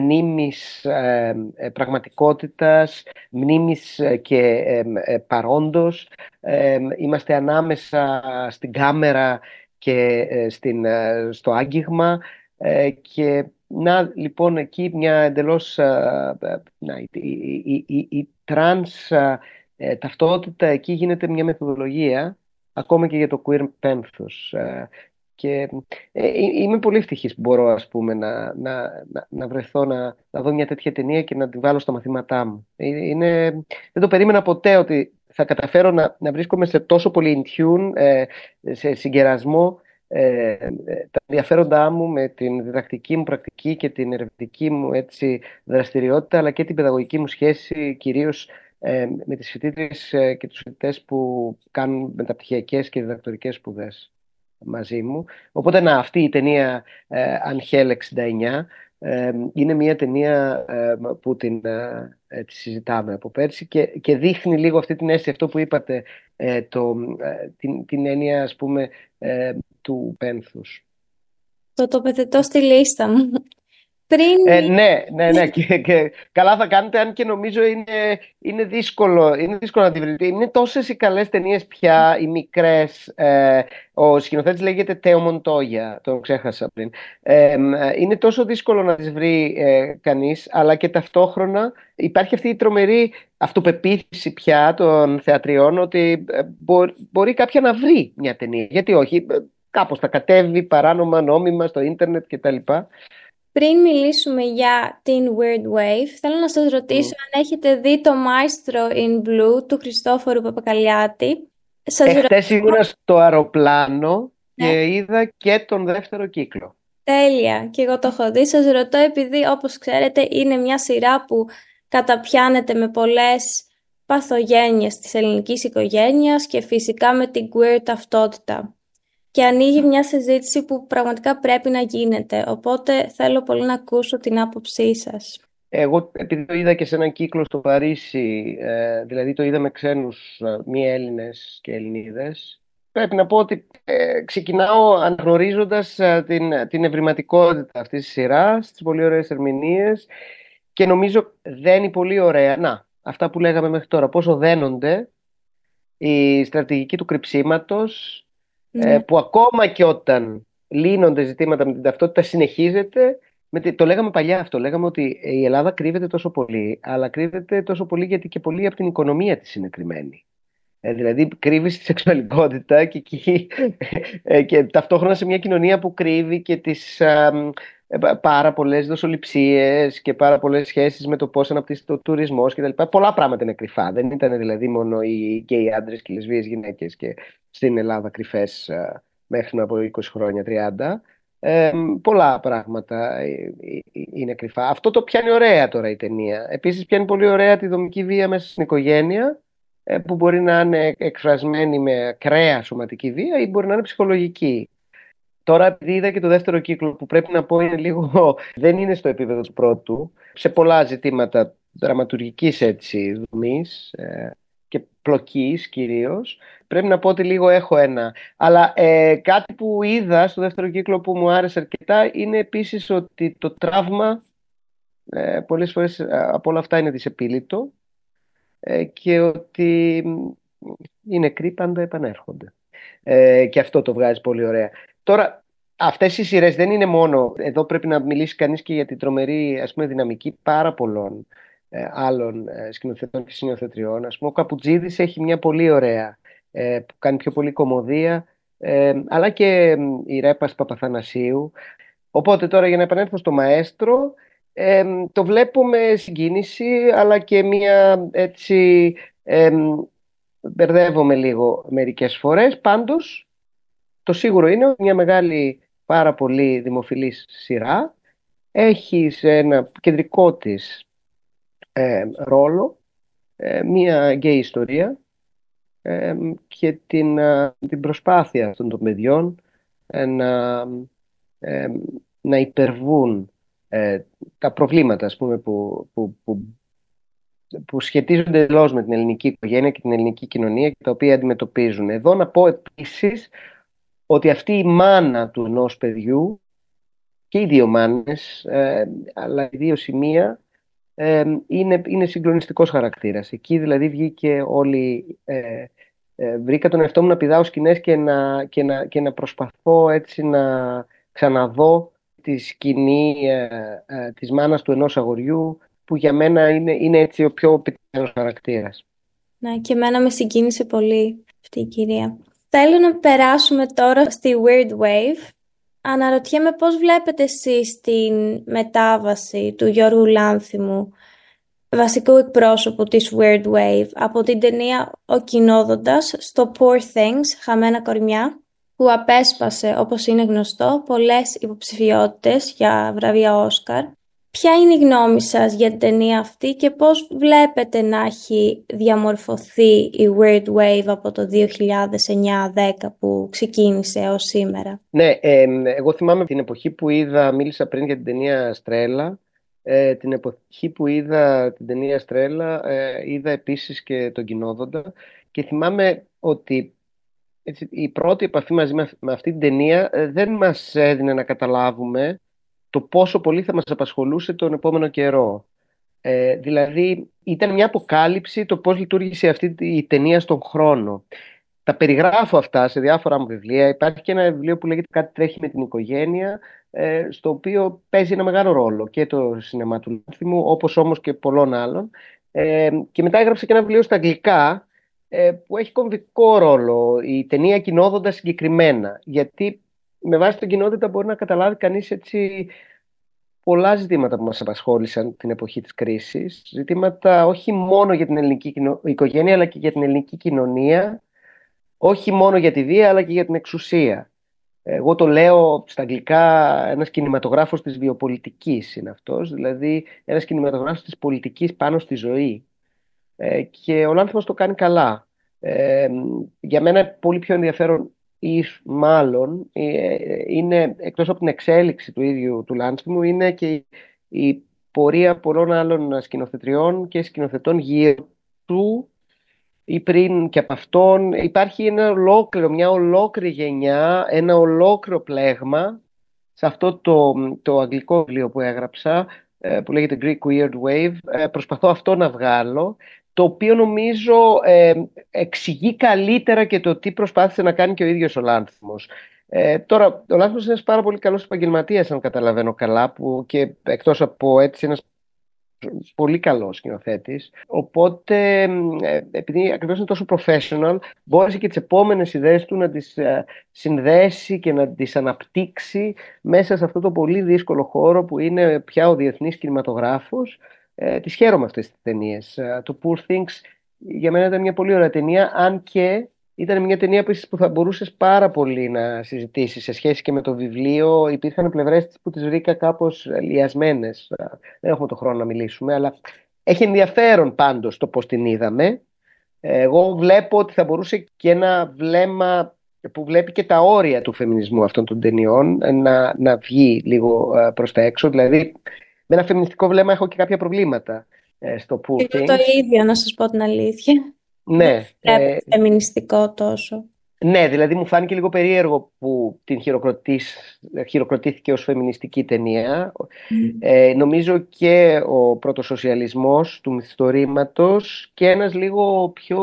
μνήμης ε, ε, πραγματικότητας, μνήμης ε, και ε, ε, παρόντος. Ε, είμαστε ανάμεσα στην κάμερα και ε, στην, ε, στο άγγιγμα, ε, και να λοιπόν εκεί μια εντελώς ε, ε, να, η, η, η, η, η τρανς ε, ε, ταυτότητα, εκεί γίνεται μια μεθοδολογία ακόμα και για το queer πένθος. Ε, και ε, ε, είμαι πολύ ευτυχής που μπορώ, ας πούμε, να, να, να, να βρεθώ να, να δω μια τέτοια ταινία και να την βάλω στα μαθήματά μου. Ε, Είναι, δεν το περίμενα ποτέ ότι θα καταφέρω να, να βρίσκομαι σε τόσο πολύ in tune, ε, σε συγκερασμό, ε, ε, τα ενδιαφέροντά μου με την διδακτική μου πρακτική και την ερευνητική μου, έτσι, δραστηριότητα, αλλά και την παιδαγωγική μου σχέση, κυρίως ε, με τις φοιτήτρες ε, και τους φοιτητές που κάνουν μεταπτυχιακές και διδακτορικές σπουδές μαζί μου. Οπότε να, αυτή η ταινία ε, Angel εξήντα εννιά ε, είναι μια ταινία ε, που την ε, ε, τη συζητάμε από πέρσι και, και δείχνει λίγο αυτή την αίσθηση, αυτό που είπατε, ε, το, ε, την, την έννοια, ας πούμε, ε, του πένθους. Το τοποθετώ στη λίστα μου. Πριν Ε, ναι, ναι, ναι. Και, και καλά θα κάνετε, αν και νομίζω είναι, είναι δύσκολο, είναι δύσκολο να τη βρείτε. Είναι τόσες οι καλές ταινίες πια, οι μικρές. Ε, ο σκηνοθέτης λέγεται Τέο Μοντόγια, τον ξέχασα πριν. Ε, είναι τόσο δύσκολο να τις βρει ε, κανείς, αλλά και ταυτόχρονα υπάρχει αυτή η τρομερή αυτοπεποίθηση πια των θεατριών ότι ε, μπο, μπορεί κάποια να βρει μια ταινία. Γιατί όχι, ε, κάπως θα κατέβει παράνομα, νόμιμα στο ίντερνετ κτλ. Πριν μιλήσουμε για την Weird Wave, θέλω να σας ρωτήσω αν έχετε δει το Maestro in Blue του Χριστόφορου Παπακαλιάτη. Σας Εχθές ρωτώ, ήμουνα στο αεροπλάνο ναι, και είδα και τον δεύτερο κύκλο. τέλεια, και εγώ το έχω δει. Σας ρωτώ επειδή, όπως ξέρετε, είναι μια σειρά που καταπιάνεται με πολλές παθογένειες της ελληνικής οικογένειας και φυσικά με την queer ταυτότητα. Και ανοίγει μια συζήτηση που πραγματικά πρέπει να γίνεται. Οπότε θέλω πολύ να ακούσω την άποψή σας. Εγώ, επειδή το είδα και σε έναν κύκλο στο Παρίσι, ε, δηλαδή το είδα με ξένους ε, μη Έλληνες και Ελληνίδες, πρέπει να πω ότι ε, ξεκινάω αναγνωρίζοντας ε, την, την ευρηματικότητα αυτής της σειράς, τις πολύ ωραίες ερμηνείες, και νομίζω δένει πολύ ωραία. Να, αυτά που λέγαμε μέχρι τώρα, πόσο δένονται η στρατηγική του κρυψίματος, ε, Ναι. που ακόμα και όταν λύνονται ζητήματα με την ταυτότητα συνεχίζεται. Με τη- το λέγαμε παλιά αυτό, λέγαμε ότι η Ελλάδα κρύβεται τόσο πολύ, αλλά κρύβεται τόσο πολύ γιατί και πολύ από την οικονομία της είναι κρυμμένη. Ε, δηλαδή κρύβει στη σεξουαλικότητα και, εκεί, ε, και ταυτόχρονα σε μια κοινωνία που κρύβει και τις α, ε, πάρα πολλές δοσοληψίες και πάρα πολλές σχέσεις με το πώς αναπτύσσεται ο τουρισμός κτλ. Πολλά πράγματα είναι κρυφά. Δεν ήταν δηλαδή μόνο οι γκέι άντρες και οι λεσβείες γυναίκες και στην Ελλάδα κρυφές α, μέχρι πριν από είκοσι χρόνια, τριάντα. Ε, πολλά πράγματα ε, ε, ε, είναι κρυφά. Αυτό το πιάνει ωραία τώρα η ταινία. Επίσης πιάνει πολύ ωραία τη δομική βία μέσα στην οικογένεια, ε, που μπορεί να είναι εκφρασμένη με ακραία σωματική βία ή μπορεί να είναι ψυχολογική. Τώρα, επειδή είδα και το δεύτερο κύκλο, που πρέπει να πω είναι λίγο, δεν είναι στο επίπεδο του πρώτου, σε πολλά ζητήματα δραματουργικής έτσι δομής ε, και πλοκής κυρίως, πρέπει να πω ότι λίγο έχω ένα. Αλλά ε, κάτι που είδα στο δεύτερο κύκλο που μου άρεσε αρκετά είναι επίσης ότι το τραύμα ε, πολλές φορές ε, από όλα αυτά είναι δυσεπίλητο, ε, και ότι οι νεκροί πάντα επανέρχονται. Ε, και αυτό το βγάζει πολύ ωραία. Τώρα, αυτές οι σειρές δεν είναι μόνο, εδώ πρέπει να μιλήσει κανείς και για την τρομερή, ας πούμε, δυναμική πάρα πολλών ε, άλλων ε, σκηνοθετών και σκηνοθετριών. Ας πούμε, ο Καπουτζίδης έχει μια πολύ ωραία, ε, που κάνει πιο πολύ κωμωδία, ε, αλλά και ε, η Ρέπας Παπαθανασίου. Οπότε τώρα, για να επανέλθω στο Μαέστρο, ε, το βλέπω με συγκίνηση, αλλά και μια έτσι, ε, μπερδεύομαι λίγο μερικές φορές. Πάντως, το σίγουρο είναι ότι μια μεγάλη, πάρα πολύ δημοφιλής σειρά έχει σε ένα κεντρικό της ε, ρόλο ε, μια γκέι ιστορία, ε, και την, ε, την προσπάθεια αυτών των παιδιών ε, να, ε, να υπερβούν ε, τα προβλήματα, ας πούμε, που, που, που, που σχετίζονται εντελώς με την ελληνική οικογένεια και την ελληνική κοινωνία και τα οποία αντιμετωπίζουν. Εδώ να πω επίσης ότι αυτή η μάνα του ενός παιδιού, και οι δύο μάνες, ε, αλλά οι δύο σημεία, ε, είναι, είναι συγκλονιστικός χαρακτήρας. Εκεί δηλαδή βγήκε όλη... Ε, ε, βρήκα τον εαυτό μου να πηδάω σκηνές και να, και να, και να προσπαθώ έτσι να ξαναδώ τη σκηνή ε, ε, της μάνας του ενός αγοριού, που για μένα είναι, είναι έτσι ο πιο πετυχημένος χαρακτήρας. Ναι, και εμένα με συγκίνησε πολύ αυτή η κυρία. Θέλω να περάσουμε τώρα στη Weird Wave. Αναρωτιέμαι πώς βλέπετε εσείς την μετάβαση του Γιώργου Λάνθιμου, βασικού εκπρόσωπου της Weird Wave, από την ταινία «Ο Κινόδοντας» στο Poor Things, «Χαμένα κορμιά», που απέσπασε, όπως είναι γνωστό, πολλές υποψηφιότητες για βραβεία Όσκαρ. Ποια είναι η γνώμη σας για την ταινία αυτή και πώς βλέπετε να έχει διαμορφωθεί η Weird Wave από το δύο χιλιάδες εννιά δέκα που ξεκίνησε ως σήμερα? Ναι, ε, εγώ θυμάμαι την εποχή που είδα, μίλησα πριν για την ταινία Στρέλα, ε, την εποχή που είδα την ταινία Στρέλα, ε, είδα επίσης και τον Κινόδοντα, και θυμάμαι ότι έτσι, η πρώτη επαφή μαζί με, με αυτή την ταινία ε, δεν μας έδινε να καταλάβουμε το πόσο πολύ θα μας απασχολούσε τον επόμενο καιρό. Ε, δηλαδή ήταν μια αποκάλυψη το πώς λειτουργήσε αυτή η ταινία στον χρόνο. Τα περιγράφω αυτά σε διάφορα μου βιβλία. Υπάρχει και ένα βιβλίο που λέγεται «Κάτι τρέχει με την οικογένεια», ε, στο οποίο παίζει ένα μεγάλο ρόλο και το σινεμά του Λάνθιμου, όπως όμως και πολλών άλλων. Ε, και μετά έγραψα και ένα βιβλίο στα αγγλικά, ε, που έχει κομβικό ρόλο η ταινία «Κινόδοντα» συγκεκριμένα. Γιατί με βάση τον Κινόδοντα μπορεί να καταλάβει κανείς έτσι πολλά ζητήματα που μας απασχόλησαν την εποχή της κρίσης. Ζητήματα όχι μόνο για την ελληνική κοινο... οικογένεια, αλλά και για την ελληνική κοινωνία. Όχι μόνο για τη βία, αλλά και για την εξουσία. Εγώ το λέω στα αγγλικά, ένας κινηματογράφος της βιοπολιτικής είναι αυτός, δηλαδή ένας κινηματογράφος της πολιτικής πάνω στη ζωή. Ε, και ο Λάνθιμος το κάνει καλά. Ε, για μένα πολύ πιο ενδιαφέρον ή μάλλον ε, είναι, εκτός από την εξέλιξη του ίδιου του Λάνθιμου, είναι και η πορεία πολλών άλλων σκηνοθετριών και σκηνοθετών γύρω του ή πριν και από αυτόν. Υπάρχει ένα ολόκληρο, μια ολόκληρη γενιά, ένα ολόκληρο πλέγμα σε αυτό το, το αγγλικό βιβλίο που έγραψα, ε, που λέγεται Greek Weird Wave. Ε, προσπαθώ αυτό να βγάλω, το οποίο νομίζω ε, εξηγεί καλύτερα και το τι προσπάθησε να κάνει και ο ίδιος ο Λάνθιμος. Ε, τώρα, ο Λάνθιμος είναι ένας πάρα πολύ καλός επαγγελματίας, αν καταλαβαίνω καλά, που και εκτός από έτσι ένας πολύ καλός σκηνοθέτης. Οπότε, ε, επειδή ακριβώς είναι τόσο professional, μπόρεσε και τις επόμενες ιδέες του να τις ε, συνδέσει και να τις αναπτύξει μέσα σε αυτό το πολύ δύσκολο χώρο που είναι πια ο διεθνής κινηματογράφος. Ε, τις χαίρομαι αυτές τις ταινίες. Ε, το Poor Things για μένα ήταν μια πολύ ωραία ταινία, αν και ήταν μια ταινία που θα μπορούσες πάρα πολύ να συζητήσεις σε σχέση και με το βιβλίο. Υπήρχαν πλευρές της που τις βρήκα κάπως λιασμένες. Δεν έχουμε το χρόνο να μιλήσουμε, αλλά έχει ενδιαφέρον πάντως το πώς την είδαμε. Εγώ βλέπω ότι θα μπορούσε και ένα βλέμμα που βλέπει και τα όρια του φεμινισμού αυτών των ταινιών να, να βγει λίγο προς τα έξω. Δηλαδή, με ένα φεμινιστικό βλέμμα έχω και κάποια προβλήματα στο Poor Και Things. το ίδιο, να σας πω την αλήθεια. Ναι. Δεν ε, φεμινιστικό τόσο. Ναι, δηλαδή μου φάνηκε λίγο περίεργο που την χειροκροτήθηκε ως φεμινιστική ταινία. Mm. Ε, νομίζω και ο πρωτοσοσιαλισμός του μυθιστορήματος και ένας λίγο πιο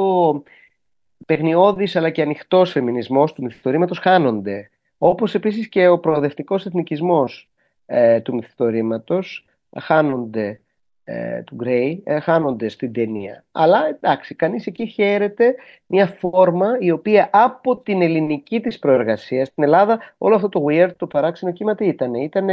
παιγνιώδης αλλά και ανοιχτός φεμινισμός του μυθιστορήματος χάνονται. Όπως επίσης και ο προοδευτικός εθνικισμός ε, του μυθιστορήματος χάνονται. του Γκρέι, χάνονται στην ταινία. Αλλά εντάξει, κανείς εκεί χαίρεται μια φόρμα η οποία από την ελληνική της προεργασία στην Ελλάδα, όλο αυτό το weird, το παράξενο κύμα τι ήταν? Ήταν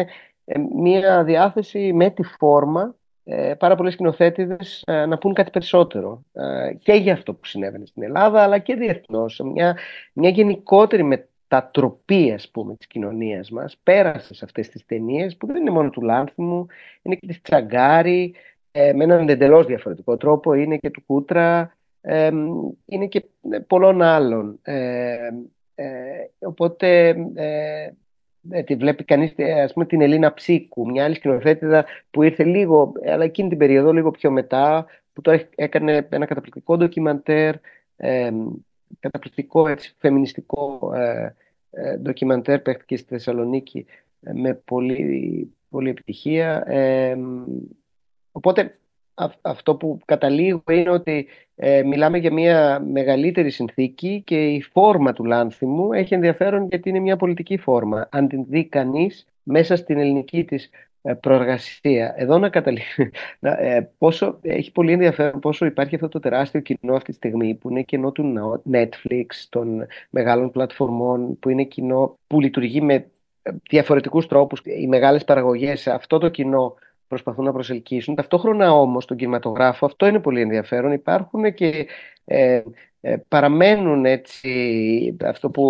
μια διάθεση με τη φόρμα, πάρα πολλοί σκηνοθέτηδες να πούν κάτι περισσότερο και για αυτό που συνέβαινε στην Ελλάδα, αλλά και διεθνώς. Μια, μια γενικότερη μετατροπή, ας πούμε, της κοινωνίας μας πέρασε σε αυτές τις ταινίες που δεν είναι μόνο του Λάνθιμου, είναι και της Τσαγκάρη, ε, με έναν εντελώς διαφορετικό τρόπο, είναι και του Κούτρα, ε, είναι και πολλών άλλων. Ε, ε, οπότε ε, ε, τη βλέπει κανείς, ας πούμε, την Ελίνα Ψίκου, μια άλλη σκηνοθέτηδα που ήρθε λίγο, αλλά εκείνη την περίοδο λίγο πιο μετά, που τώρα έκανε ένα καταπληκτικό ντοκιμαντέρ, ε, καταπληκτικό έτσι, φεμινιστικό ε, ντοκιμαντέρ παίχτηκε στη Θεσσαλονίκη με πολύ, πολύ επιτυχία. Ε, οπότε α, αυτό που καταλήγω είναι ότι ε, μιλάμε για μια μεγαλύτερη συνθήκη και η φόρμα του Λάνθιμου έχει ενδιαφέρον γιατί είναι μια πολιτική φόρμα. Αν την δει κανείς μέσα στην ελληνική της προεργασία. Εδώ να καταλήγει πόσο έχει πολύ ενδιαφέρον πόσο υπάρχει αυτό το τεράστιο κοινό αυτή τη στιγμή που είναι κοινό του Netflix, των μεγάλων πλατφορμών, που είναι κοινό που λειτουργεί με διαφορετικούς τρόπους. Οι μεγάλες παραγωγές αυτό το κοινό προσπαθούν να προσελκύσουν. Ταυτόχρονα όμως στον κινηματογράφο αυτό είναι πολύ ενδιαφέρον. Υπάρχουν και ε, ε, παραμένουν έτσι αυτό που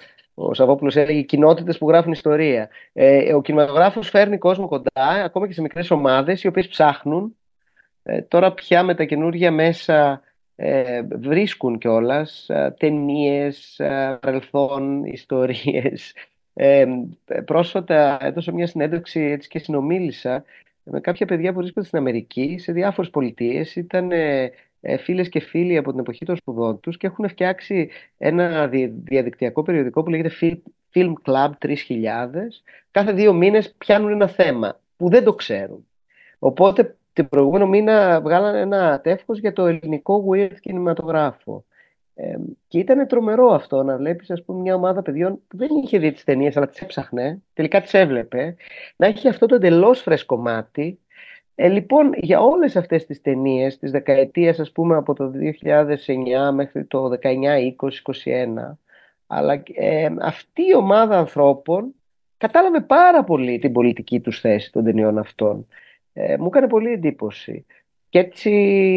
ο Σαββόπουλος έλεγε, κοινότητες που γράφουν ιστορία. Ε, ο κινηματογράφος φέρνει κόσμο κοντά, ακόμα και σε μικρές ομάδες, οι οποίες ψάχνουν. Ε, τώρα πια με τα καινούργια μέσα ε, βρίσκουν κιόλας ε, ταινίες, ε, παρελθόν, ιστορίες. Ε, πρόσφατα έδωσα μια συνέντευξη έτσι, και συνομίλησα με κάποια παιδιά που βρίσκονται στην Αμερική, σε διάφορες πολιτείες. Ήταν ε, φίλες και φίλοι από την εποχή των σπουδών τους και έχουν φτιάξει ένα διαδικτυακό περιοδικό που λέγεται Film Club τρεις χιλιάδες. Κάθε δύο μήνες πιάνουν ένα θέμα που δεν το ξέρουν. Οπότε την προηγούμενο μήνα βγάλανε ένα τεύχος για το ελληνικό weird κινηματογράφο. Ε, και ήταν τρομερό αυτό να βλέπεις, ας πούμε, μια ομάδα παιδιών που δεν είχε δει τις ταινίες αλλά τις έψαχνε, τελικά τις έβλεπε, να έχει αυτό το εντελώς φρέσκο μάτι. Ε, λοιπόν, για όλες αυτές τις ταινίες της δεκαετίας, ας πούμε, από το δύο χιλιάδες εννιά μέχρι το δεκαεννιά, είκοσι, είκοσι ένα, αλλά ε, αυτή η ομάδα ανθρώπων κατάλαβε πάρα πολύ την πολιτική τους θέση των ταινιών αυτών. Ε, μου έκανε πολύ εντύπωση. Και έτσι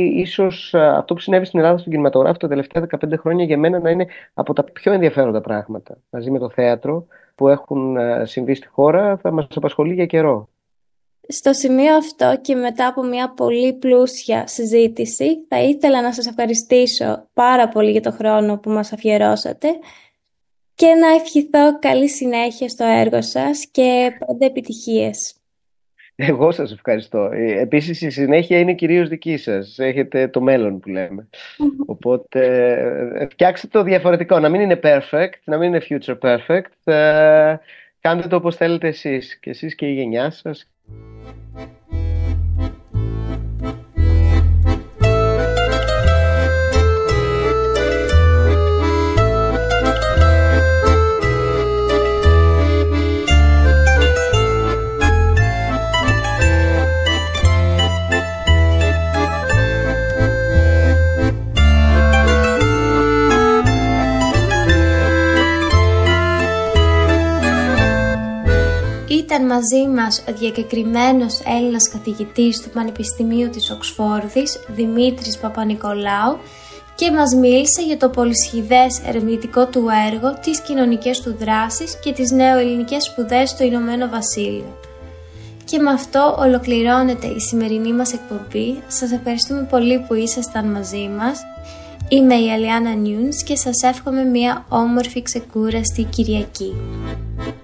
ίσως αυτό που συνέβη στην Ελλάδα στον κινηματογράφο τα τελευταία δεκαπέντε χρόνια για μένα να είναι από τα πιο ενδιαφέροντα πράγματα, μαζί με το θέατρο, που έχουν συμβεί στη χώρα, θα μας απασχολεί για καιρό. Στο σημείο αυτό και μετά από μια πολύ πλούσια συζήτηση, θα ήθελα να σας ευχαριστήσω πάρα πολύ για το χρόνο που μας αφιερώσατε και να ευχηθώ καλή συνέχεια στο έργο σας και πάντα επιτυχίες. Εγώ σας ευχαριστώ. Επίσης η συνέχεια είναι κυρίως δική σας. Έχετε το μέλλον που λέμε. Οπότε φτιάξτε το διαφορετικό. Να μην είναι perfect, να μην είναι future perfect. Ε, κάντε το όπως θέλετε εσείς. Και εσείς και η γενιά σας. Ήταν μαζί μας ο διακεκριμένος Έλληνας καθηγητής του Πανεπιστημίου της Οξφόρδης, Δημήτρης Παπανικολάου, και μας μίλησε για το πολυσχηδές ερευνητικό του έργο, τις κοινωνικές του δράσεις και τις νεοελληνικές σπουδές στο Ηνωμένο Βασίλειο. Και με αυτό ολοκληρώνεται η σημερινή μας εκπομπή. Σας ευχαριστούμε πολύ που ήσασταν μαζί μας. Είμαι η Αλιάνα Νιούνς και σας εύχομαι μια όμορφη ξεκούραστη Κυριακή.